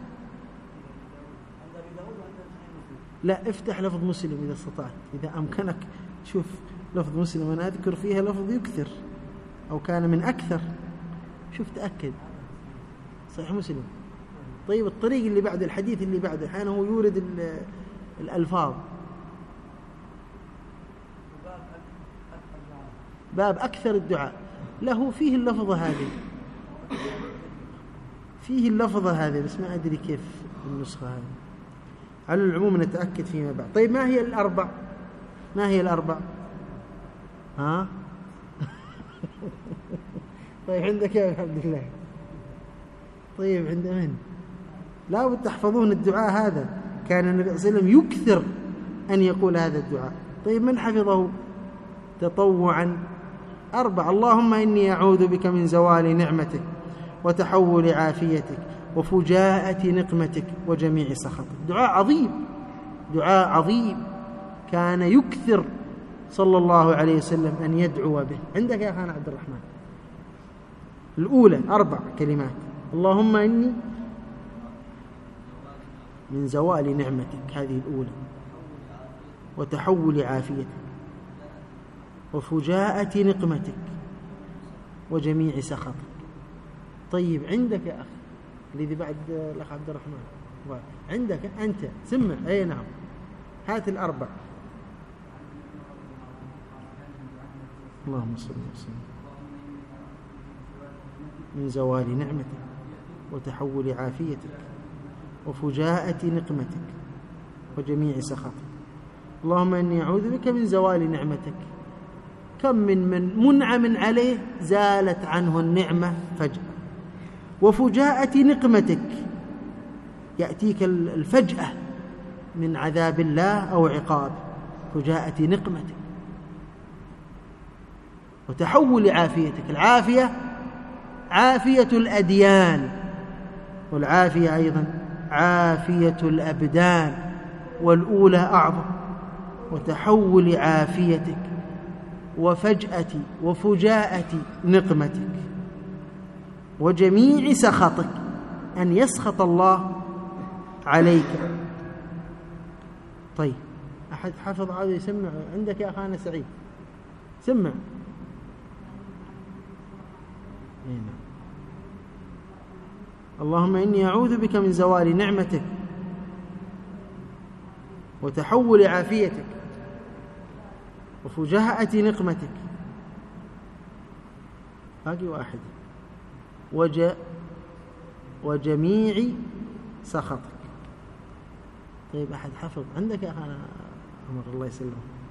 لا، افتح لفظ مسلم إذا استطعت، إذا أمكنك. شوف لفظ مسلم، أنا أذكر فيها لفظ يكثر أو كان من أكثر. شوف تأكد صحيح مسلم. طيب الطريق اللي بعد الحديث اللي بعده أحيانا هو يورد الألفاظ. باب أكثر الدعاء له فيه اللفظة هذه، فيه اللفظة هذه، بس ما أدري كيف النسخة هذه. على العموم نتأكد فيما بعد. طيب ما هي الأربع؟ ما هي الأربع؟ ها؟ طيب عندك يا عبد الله؟ طيب عند من؟ لا بد تحفظون الدعاء هذا، كان النبي صلى الله عليه وسلم يكثر أن يقول هذا الدعاء. طيب من حفظه تطوعا؟ أربع: اللهم إني أعوذ بك من زوال نعمتك وتحول عافيتك وفجاءة نقمتك وجميع سخطك. دعاء عظيم، دعاء عظيم كان يكثر صلى الله عليه وسلم أن يدعو به. عندك يا أخانا عبد الرحمن؟ الأولى أربع كلمات: اللهم إني من زوال نعمتك، هذه الأولى، وتحول عافيتك وفجاءة نقمتك وجميع سخطك. طيب عندك يا أخي الذي بعد الأخ عبد الرحمن، عندك أنت سمع؟ أي نعم، هات الأربع. اللهم صل وسلم: من زوال نعمتك وتحول عافيتك وفجاءة نقمتك وجميع سخطك. اللهم إني أعوذ بك من زوال نعمتك. كم من من منعم عليه زالت عنه النعمة فجأة. وفجاءة نقمتك، يأتيك الفجأة من عذاب الله أو عقابه، فجاءة نقمتك. وتحول عافيتك، العافية عافية الأديان، والعافية أيضا عافية الأبدان، والأولى أعظم. وتحول عافيتك وفجأة وفجاءة نقمتك وجميع سخطك، أن يسخط الله عليك. طيب أحد حفظ هذا يسمع؟ عندك يا أخانا سعيد؟ سمع. هنا: اللهم إني أعوذ بك من زوال نعمتك وتحول عافيتك وفجاءة نقمتك. باقي واحد: وج وجميع سخطك. طيب أحد حفظ؟ عندك يا أخانا عمر؟ الله يسلمك.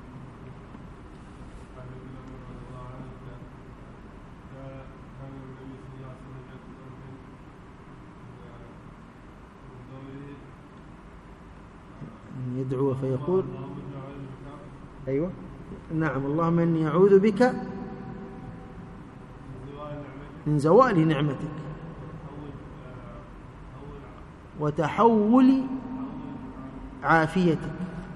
يدعو فيقول: أيوة نعم، اللهم إني أعوذ بك من زوال نعمتك وتحول عافيتك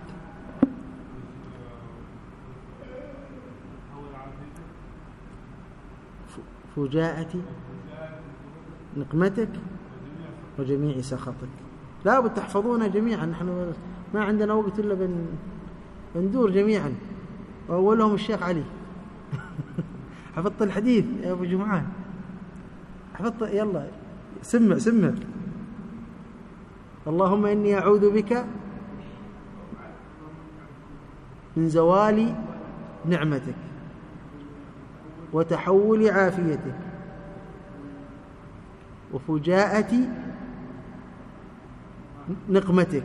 فجاءة نقمتك وجميع سخطك. لا بد تحفظونها جميعا، نحن ما عندنا وقت إلا بن بندور جميعا، وأولهم الشيخ علي. حفظت الحديث يا أبو جمعان؟ حفظت؟ يلا سمع سمع: اللهم إني أعوذ بك من زوال نعمتك وتحول عافيتك وفجاءة نقمتك.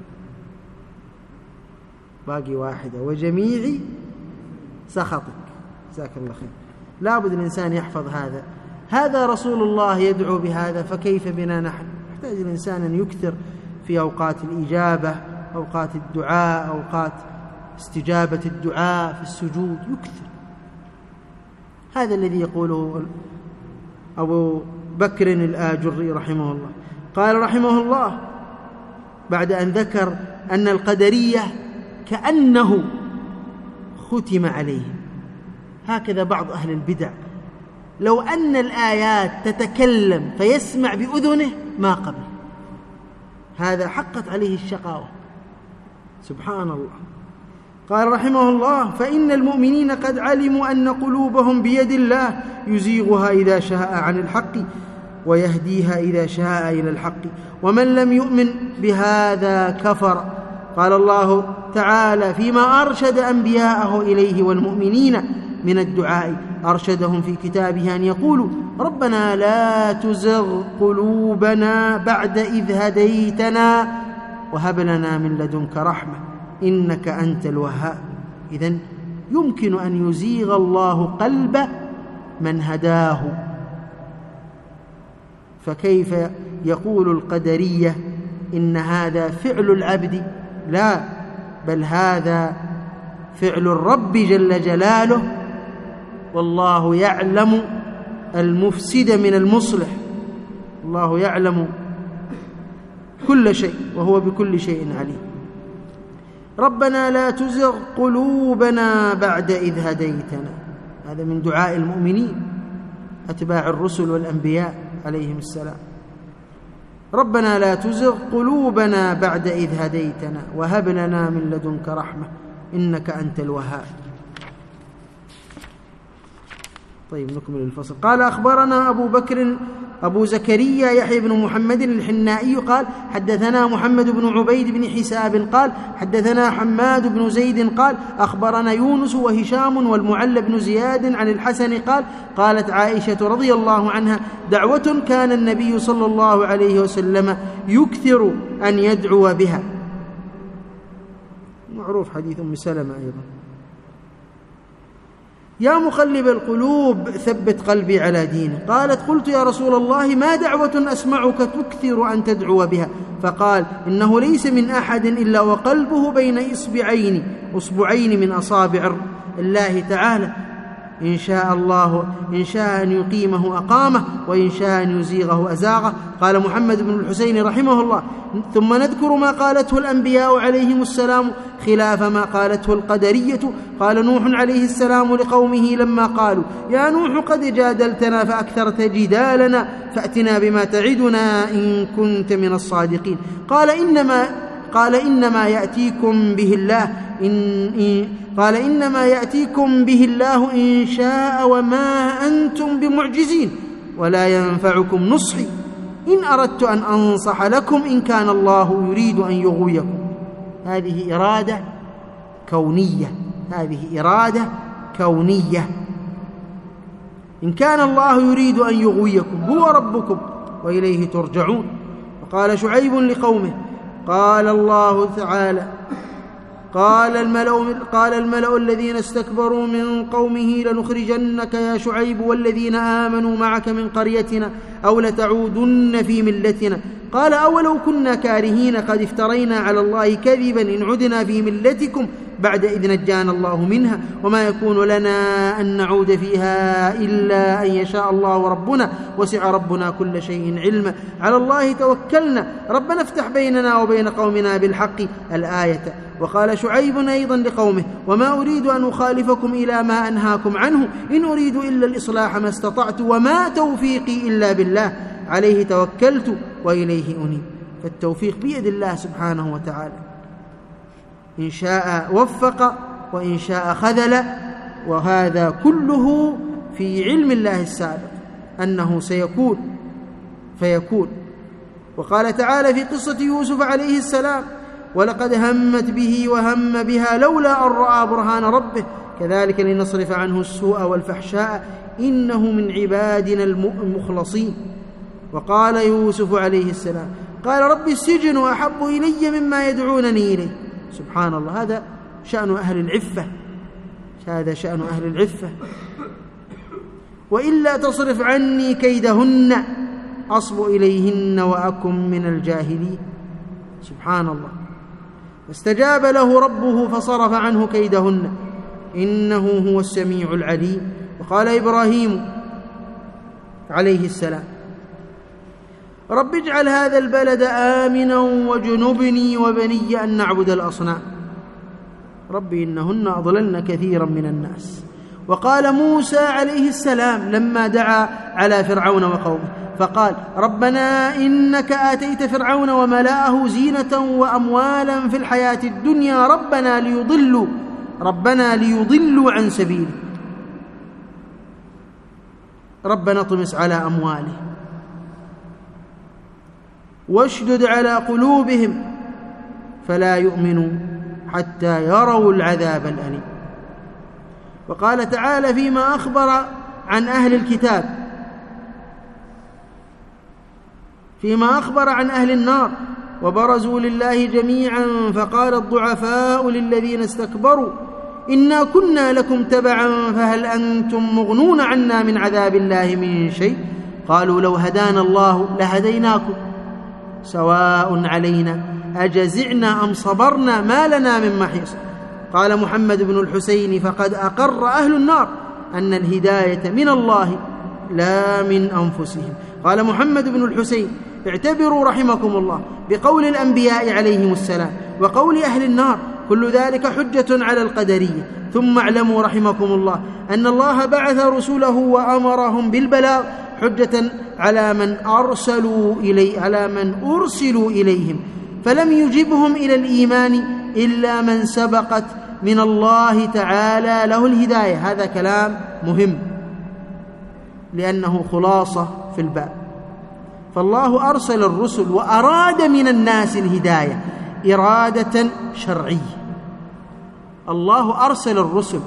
باقي واحدة: وجميع سخطك. جزاك الله خير. لا بد الإنسان يحفظ هذا. هذا رسول الله يدعو بهذا، فكيف بنا نحن؟ يحتاج الإنسان أن يكثر في أوقات الإجابة، أوقات الدعاء، أوقات استجابة الدعاء في السجود، يكثر. هذا الذي يقوله أبو بكر الآجري رحمه الله. قال رحمه الله بعد أن ذكر أن القدرية كأنه ختم عليهم، هكذا بعض أهل البدع لو أن الآيات تتكلم فيسمع بأذنه ما قبل، هذا حقت عليه الشقاوة. سبحان الله. قال رحمه الله: فإن المؤمنين قد علموا أن قلوبهم بيد الله يزيغها إذا شاء عن الحق ويهديها إذا شاء إلى الحق، ومن لم يؤمن بهذا كفر. قال الله تعالى فيما أرشد أنبياءه إليه والمؤمنين: من الدعاء أرشدهم في كتابه أن يقولوا ربنا لا تزغ قلوبنا بعد إذ هديتنا وهب لنا من لدنك رحمة إنك أنت الوهاب. إذن يمكن أن يزيغ الله قلب من هداه، فكيف يقول القدرية إن هذا فعل العبد؟ لا، بل هذا فعل الرب جل جلاله، والله يعلم المفسد من المصلح، الله يعلم كل شيء وهو بكل شيء عليم. ربنا لا تزغ قلوبنا بعد إذ هديتنا، هذا من دعاء المؤمنين أتباع الرسل والأنبياء عليهم السلام. ربنا لا تزغ قلوبنا بعد إذ هديتنا وهب لنا من لدنك رحمة إنك أنت الوهاب. طيب نكمل الفصل. قال أخبرنا أبو بكر أبو زكريا يحيى بن محمد الحنائي قال حدثنا محمد بن عبيد بن حساب قال حدثنا حماد بن زيد قال أخبرنا يونس وهشام والمعلى بن زياد عن الحسن قال قالت عائشة رضي الله عنها دعوة كان النبي صلى الله عليه وسلم يكثر أن يدعو بها. معروف حديث أم سلمة أيضا. يا مقلب القلوب ثبت قلبي على دينك. قالت قلت يا رسول الله ما دعوة أسمعك تكثر أن تدعو بها؟ فقال إنه ليس من أحد إلا وقلبه بين إصبعين أصبعين من أصابع الله تعالى، إن شاء الله إن شاء أن يقيمه أقامه وإن شاء أن يزيغه أزاغه. قال محمد بن الحسين رحمه الله ثم نذكر ما قالته الأنبياء عليهم السلام خلاف ما قالته القدرية. قال نوح عليه السلام لقومه لما قالوا يا نوح قد جادلتنا فأكثرت جدالنا فأتنا بما تعدنا إن كنت من الصادقين. قال إنما قال إنما يأتيكم به الله إن, إن قال إنما يأتيكم به الله إن شاء وما أنتم بمعجزين ولا ينفعكم نصحي إن أردت أن أنصح لكم إن كان الله يريد أن يغويكم. هذه إرادة كونية، هذه إرادة كونية. إن كان الله يريد أن يغويكم هو ربكم وإليه ترجعون. وقال شعيب لقومه قال الله تعالى قال الملأ, قال الملأ الذين استكبروا من قومه لنخرجنك يا شعيب والذين آمنوا معك من قريتنا أو لتعودن في ملتنا. قال أولو كنا كارهين قد افترينا على الله كذبا إن عدنا في ملتكم بعد إذ نجانا الله منها وما يكون لنا أن نعود فيها إلا أن يشاء الله ربنا وسع ربنا كل شيء علما على الله توكلنا ربنا افتح بيننا وبين قومنا بالحق الآية. وقال شعيب أيضا لقومه وما أريد أن أخالفكم إلى ما أنهاكم عنه إن أريد إلا الإصلاح ما استطعت وما توفيقي إلا بالله عليه توكلت وإليه أنيب. فالتوفيق بيد الله سبحانه وتعالى، إن شاء وفق وإن شاء خذل، وهذا كله في علم الله السابق أنه سيكون فيكون. وقال تعالى في قصة يوسف عليه السلام ولقد همت به وهم بها لولا أن رأى برهان ربه كذلك لنصرف عنه السوء والفحشاء إنه من عبادنا المخلصين. وقال يوسف عليه السلام قال رب السجن أحب إلي مما يدعونني إليه. سبحان الله، هذا شأن أهل العفة، هذا شأن أهل العفة. وإلا تصرف عني كيدهن أصب إليهن وأكن من الجاهلين. سبحان الله. فاستجاب له ربه فصرف عنه كيدهن إنه هو السميع العليم. وقال إبراهيم عليه السلام رب اجعل هذا البلد آمنا وجنبني وبني أن نعبد الأصنام ربي إنهن أضللن كثيرا من الناس. وقال موسى عليه السلام لما دعا على فرعون وقومه فقال ربنا إنك آتيت فرعون وملأه زينة وأموالا في الحياة الدنيا ربنا ليضلوا ربنا ليضلوا عن سبيلك ربنا اطمس على أموالهم واشدد على قلوبهم فلا يؤمنوا حتى يروا العذاب الأليم. وقال تعالى فيما أخبر عن أهل الكتاب فيما أخبر عن أهل النار: وبرزوا لله جميعا فقال الضعفاء للذين استكبروا إنا كنا لكم تبعا فهل أنتم مغنون عنا من عذاب الله من شيء قالوا لو هدانا الله لهديناكم سواء علينا أجزعنا أم صبرنا ما لنا من محيص. قال محمد بن الحسين: فقد أقر أهل النار أن الهداية من الله لا من أنفسهم. قال محمد بن الحسين: اعتبروا رحمكم الله بقول الأنبياء عليهم السلام وقول أهل النار، كل ذلك حجة على القدرية. ثم اعلموا رحمكم الله أن الله بعث رسله وأمرهم بالبلاغ حجة على من أرسلوا إلي على من أرسلوا إليهم، فلم يجبهم إلى الإيمان إلا من سبقت من الله تعالى له الهداية. هذا كلام مهم لأنه خلاصة في الباب. فالله أرسل الرسل وأراد من الناس الهداية إرادة شرعية. الله أرسل الرسل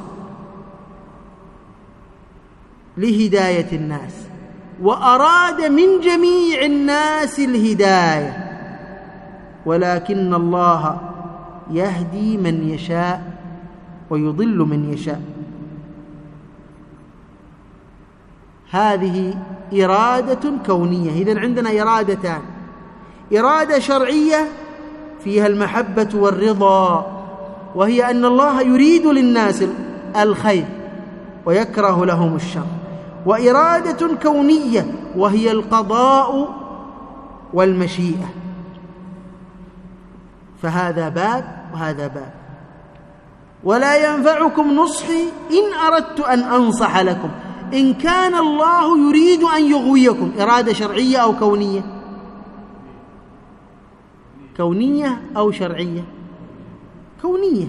لهداية الناس وأراد من جميع الناس الهداية، ولكن الله يهدي من يشاء ويضل من يشاء. هذه إرادة كونية. إذن عندنا إرادتان: إرادة شرعية فيها المحبة والرضا، وهي أن الله يريد للناس الخير ويكره لهم الشر، وإرادة كونية وهي القضاء والمشيئة. فهذا باب وهذا باب. ولا ينفعكم نصحي إن أردت أن أنصح لكم إن كان الله يريد أن يغويكم. إرادة شرعية أو كونية؟ كونية أو شرعية؟ كونية.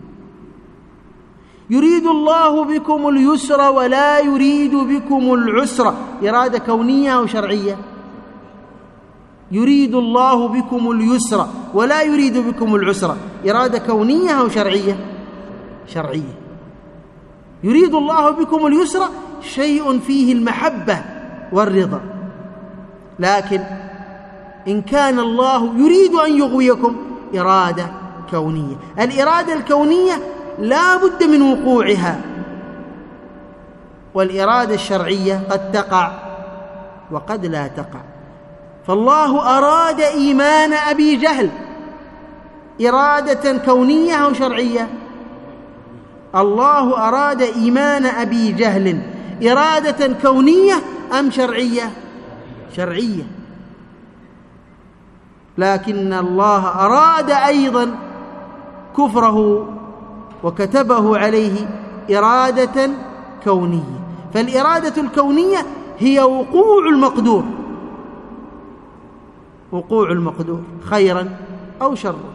يريد الله بكم اليسر ولا يريد بكم العسر. إرادة كونية أو شرعية؟ يريد الله بكم اليسر ولا يريد بكم العسر. إرادة كونية أو شرعية؟ شرعية. يريد الله بكم اليسر شيء فيه المحبة والرضا، لكن إن كان الله يريد أن يغويكم إرادة كونية. الإرادة الكونية لا بد من وقوعها، والإرادة الشرعية قد تقع وقد لا تقع. فالله أراد إيمان أبي جهل إرادة كونية أو شرعية؟ الله أراد إيمان أبي جهل إرادة كونية أم شرعية؟ شرعية. لكن الله أراد أيضا كفره وكتبه عليه إرادة كونية. فالإرادة الكونية هي وقوع المقدور، وقوع المقدور خيرا أو شرا.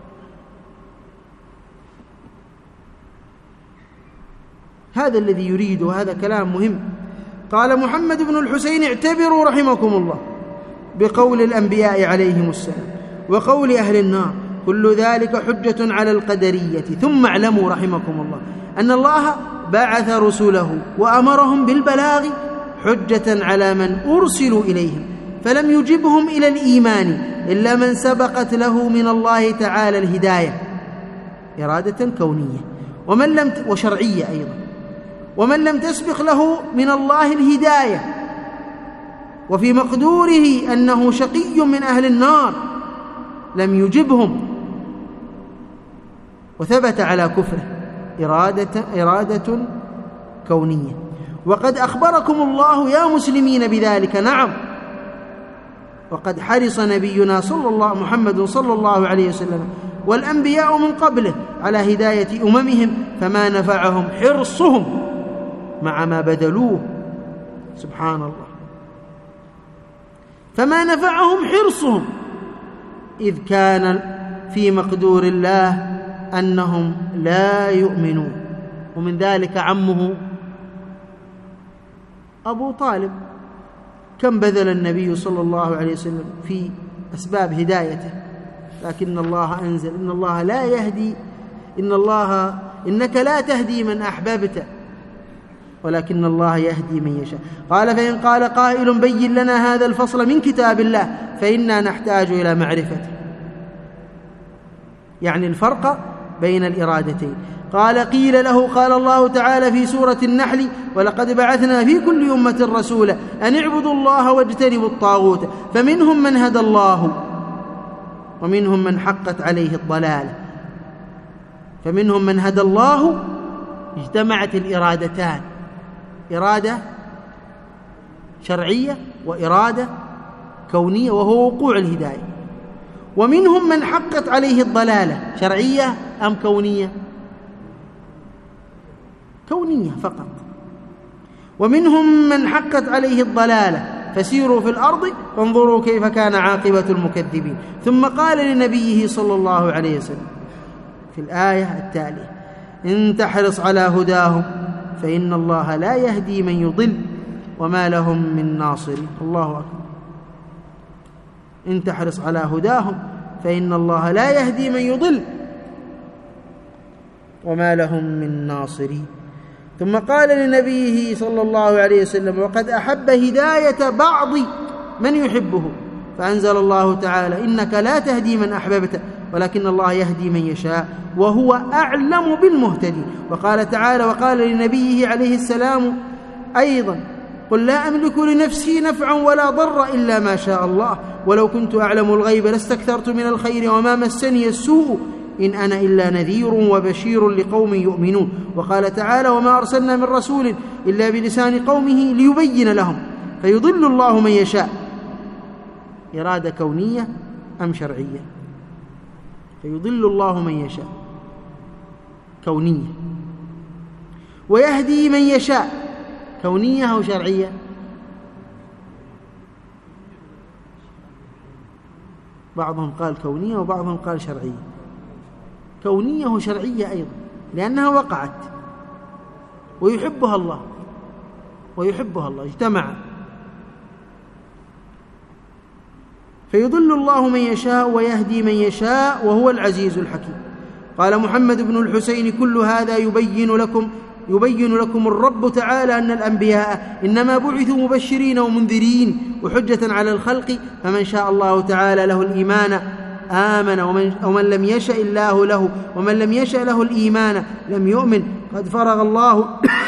هذا الذي يريده. هذا كلام مهم. قال محمد بن الحسين: اعتبروا رحمكم الله بقول الأنبياء عليهم السلام وقول أهل النار، كل ذلك حجة على القدرية. ثم اعلموا رحمكم الله أن الله بعث رسله وأمرهم بالبلاغ حجة على من أرسلوا إليهم، فلم يجبهم إلى الإيمان إلا من سبقت له من الله تعالى الهداية إرادة كونية ومن لم ت... وشرعية أيضا. ومن لم تسبق له من الله الهداية وفي مقدوره أنه شقي من أهل النار لم يجبهم وثبت على كفره إرادة, إرادة كونية. وقد أخبركم الله يا مسلمين بذلك. نعم، وقد حرص نبينا صلى الله محمد صلى الله عليه وسلم والأنبياء من قبله على هداية أممهم، فما نفعهم حرصهم مع ما بذلوه. سبحان الله. فما نفعهم حرصهم إذ كان في مقدور الله أنهم لا يؤمنون. ومن ذلك عمه أبو طالب، كم بذل النبي صلى الله عليه وسلم في أسباب هدايته، لكن الله أنزل: إن الله لا يهدي إن الله إنك لا تهدي من أحببت ولكن الله يهدي من يشاء. قال فإن قال قائل بين لنا هذا الفصل من كتاب الله فإنا نحتاج إلى معرفته، يعني الفرق بين الإرادتين. قال قيل له قال الله تعالى في سورة النحل ولقد بعثنا في كل أمة رسولا أن اعبدوا الله واجتنبوا الطاغوت فمنهم من هدى الله ومنهم من حقت عليه الضلالة. فمنهم من هدى الله اجتمعت الإرادتان، إرادة شرعية وإرادة كونية وهو وقوع الهداية. ومنهم من حقت عليه الضلالة، شرعية أم كونية؟ كونية فقط. ومنهم من حقت عليه الضلالة فسيروا في الأرض فانظروا كيف كان عاقبة المكذبين. ثم قال لنبيه صلى الله عليه وسلم في الآية التالية إن تحرص على هداهم فإن الله لا يهدي من يضل وما لهم من ناصرين. الله أكبر. إن تحرص على هداهم فإن الله لا يهدي من يضل وما لهم من ناصرين. ثم قال لنبيه صلى الله عليه وسلم وقد أحب هداية بعض من يحبه فأنزل الله تعالى إنك لا تهدي من أحببت ولكن الله يهدي من يشاء وهو أعلم بالمهتدين. وقال تعالى وقال لنبيه عليه السلام أيضا قل لا أملك لنفسي نفعا ولا ضر إلا ما شاء الله ولو كنت أعلم الغيب لاستكثرت من الخير وما مسني السوء إن أنا إلا نذير وبشير لقوم يؤمنون. وقال تعالى وما أرسلنا من رسول إلا بلسان قومه ليبين لهم فيضل الله من يشاء. إرادة كونية أم شرعية؟ فيضل الله من يشاء كونية. ويهدي من يشاء كونية أو شرعية؟ بعضهم قال كونية وبعضهم قال شرعية. كونية وشرعية أيضا لأنها وقعت ويحبها الله ويحبها الله اجتمع. فيضل الله من يشاء ويهدي من يشاء وهو العزيز الحكيم. قال محمد بن الحسين كل هذا يبين لكم يبين لكم الرب تعالى أن الأنبياء إنما بعثوا مبشرين ومنذرين وحجة على الخلق فمن شاء الله تعالى له الإيمان آمن ومن, ومن لم يشأ الله له ومن لم يشأ له الإيمان لم يؤمن. قد فرغ الله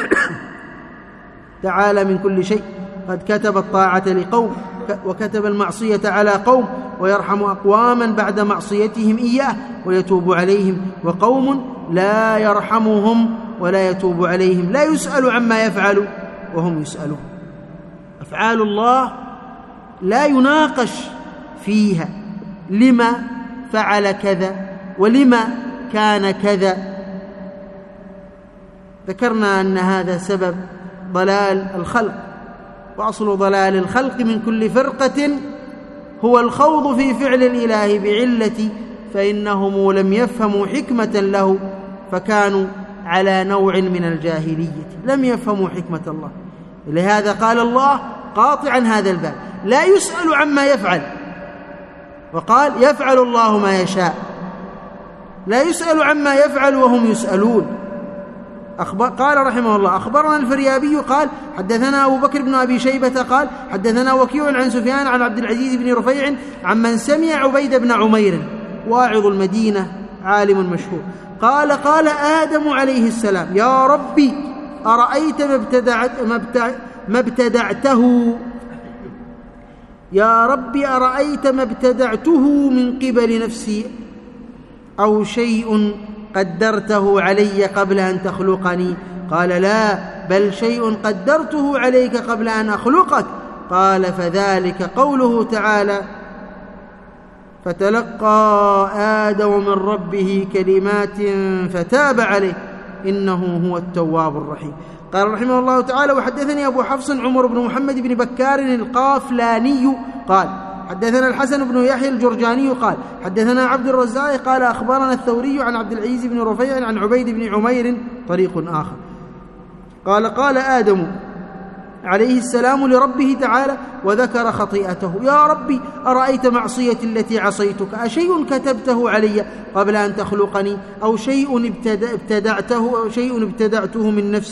تعالى من كل شيء قد كتب الطاعة لقوم وكتب المعصية على قوم ويرحم أقواما بعد معصيتهم إياه ويتوب عليهم وقوم لا يرحمهم ولا يتوب عليهم لا يسأل عما يفعل وهم يسألون. أفعال الله لا يناقش فيها لما فعل كذا ولما كان كذا. ذكرنا أن هذا سبب ضلال الخلق وأصل ضلال الخلق من كل فرقة هو الخوض في فعل الإله بعلة فإنهم لم يفهموا حكمة له فكانوا على نوع من الجاهلية لم يفهموا حكمة الله. لهذا قال الله قاطعا هذا الباب لا يسأل عما يفعل وقال يفعل الله ما يشاء لا يسأل عما يفعل وهم يسألون. أخبر قال رحمه الله أخبرنا الفريابي قال حدثنا أبو بكر بن أبي شيبة قال حدثنا وكيع عن سفيان عن عبد العزيز بن رفيع عمن سمع عبيد بن عمير واعظ المدينة عالم مشهور قال قال آدم عليه السلام يا ربي أرأيت ما ابتدعت ما ابتدعته يا ربي أرأيت ما ابتدعته من قبل نفسي أو شيء قدرته علي قبل أن تخلقني قال لا بل شيء قدرته عليك قبل أن أخلقك قال فذلك قوله تعالى فتلقى آدم من ربه كلمات فتاب عليه إنه هو التواب الرحيم. قال رحمه الله تعالى وحدثني أبو حفص عمر بن محمد بن بكار القافلاني قال حدثنا الحسن بن يحيى الجرجاني قال حدثنا عبد الرزاق قال أخبرنا الثوري عن عبد العزيز بن رفيع عن عبيد بن عمير طريق آخر قال قال آدم عليه السلام لربه تعالى وذكر خطيئته يا ربي أرأيت معصيتي التي عصيتك أشيء كتبته علي قبل أن تخلقني أو شيء ابتدعته أو شيء ابتدعته من نفسي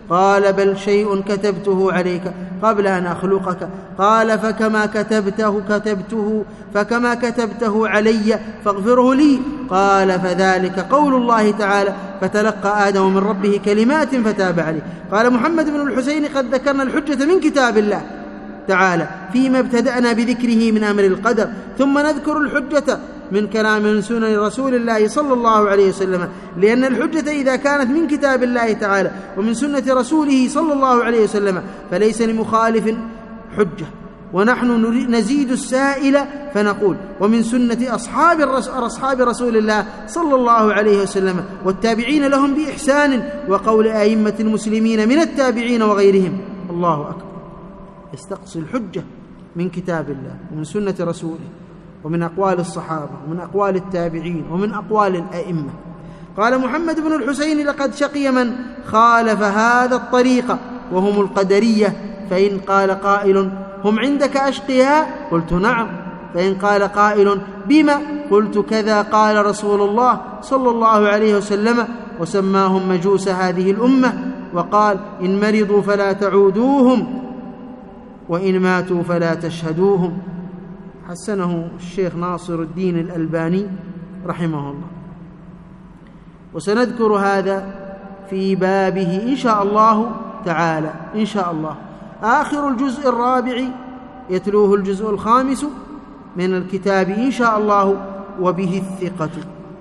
قال بل شيء كتبته عليك قبل أن أخلقك. قال فكما كتبته كتبته فكما كتبته علي فاغفره لي. قال فذلك قول الله تعالى فتلقى آدم من ربه كلمات فتاب عليه. قال محمد بن الحسين قد ذكرنا الحجة من كتاب الله تعالى فيما ابتدأنا بذكره من أمر القدر، ثم نذكر الحجة من كلام من سنن رسول الله صلى الله عليه وسلم، لأن الحجة إذا كانت من كتاب الله تعالى ومن سنة رسوله صلى الله عليه وسلم فليس لمخالف حجة. ونحن نزيد السائل فنقول ومن سنة أصحاب, أصحاب رسول الله صلى الله عليه وسلم والتابعين لهم بإحسان، وقول أئمة المسلمين من التابعين وغيرهم. الله أكبر. يستقصي الحجة من كتاب الله ومن سنة رسوله ومن أقوال الصحابة ومن أقوال التابعين ومن أقوال الأئمة. قال محمد بن الحسين لقد شقي من خالف هذا الطريق وهم القدرية. فإن قال قائل هم عندك أشقياء؟ قلت نعم. فإن قال قائل بما؟ قلت كذا قال رسول الله صلى الله عليه وسلم وسماهم مجوس هذه الأمة، وقال إن مرضوا فلا تعودوهم وإن ماتوا فلا تشهدوهم. حسنه الشيخ ناصر الدين الألباني رحمه الله. وسنذكر هذا في بابه إن شاء الله تعالى إن شاء الله. آخر الجزء الرابع يتلوه الجزء الخامس من الكتاب إن شاء الله وبه الثقة.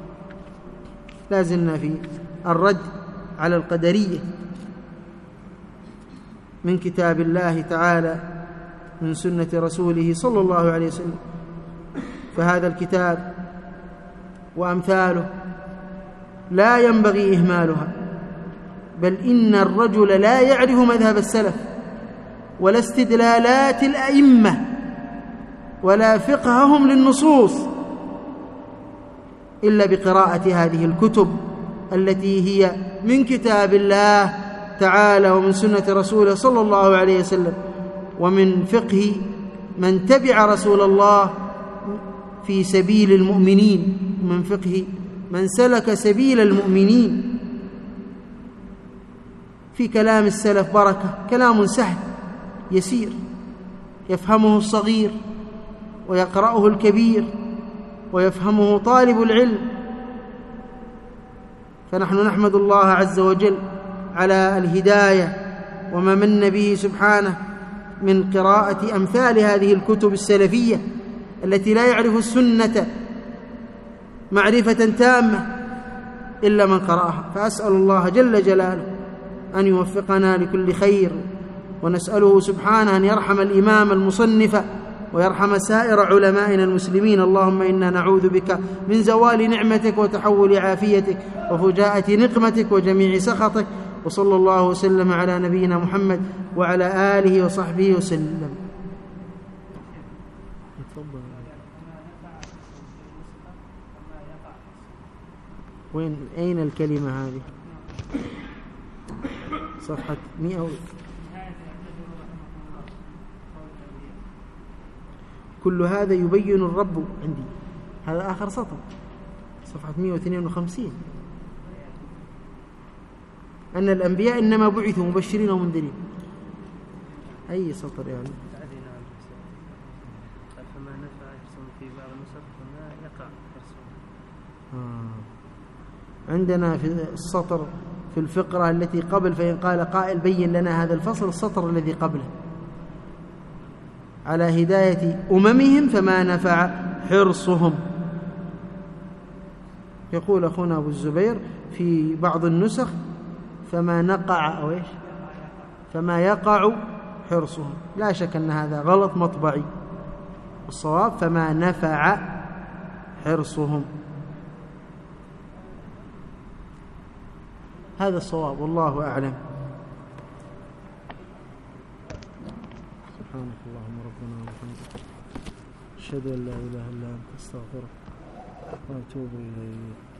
لازلنا في الرد على القدرية من كتاب الله تعالى من سنة رسوله صلى الله عليه وسلم. فهذا الكتاب وأمثاله لا ينبغي إهمالها، بل إن الرجل لا يعرف مذهب السلف ولا استدلالات الأئمة ولا فقههم للنصوص إلا بقراءة هذه الكتب التي هي من كتاب الله تعالى ومن سنة رسوله صلى الله عليه وسلم، ومن فقه من تبع رسول الله في سبيل المؤمنين، ومن فقه من سلك سبيل المؤمنين. في كلام السلف بركة، كلام سهل يسير يفهمه الصغير ويقرأه الكبير ويفهمه طالب العلم. فنحن نحمد الله عز وجل على الهداية وما من به سبحانه من قراءة أمثال هذه الكتب السلفية التي لا يعرف السنة معرفة تامة إلا من قرأها. فأسأل الله جل جلاله أن يوفقنا لكل خير، ونسأله سبحانه أن يرحم الإمام المصنف ويرحم سائر علمائنا المسلمين. اللهم إنا نعوذ بك من زوال نعمتك وتحول عافيتك وفجاءة نقمتك وجميع سخطك. وصلى الله وسلم على نبينا محمد وعلى آله وصحبه وسلم. وين أين الكلمة هذه؟ صفحة مئة و... كل هذا يبين الرب عندي. هذا آخر سطر، صفحة مئة واثنين وخمسين. أن الأنبياء إنما بعثوا مبشرين ومنذرين. أي سطر يعني؟ فما نفع يرسم في بعض النسخ فما يقع آه. عندنا في السطر في الفقرة التي قبل فإن قال قائل بين لنا هذا الفصل، السطر الذي قبله على هداية أممهم فما نفع حرصهم. يقول أخونا أبو الزبير في بعض النسخ فما نقع أو إيش فما يقع حرصهم. لا شك أن هذا غلط مطبعي، الصواب فما نفع حرصهم. هذا الصواب والله أعلم. سبحانك اللهم ربنا وبحمدك أشهد أن لا إله إلا أنت أستغفرك وأتوب إليك.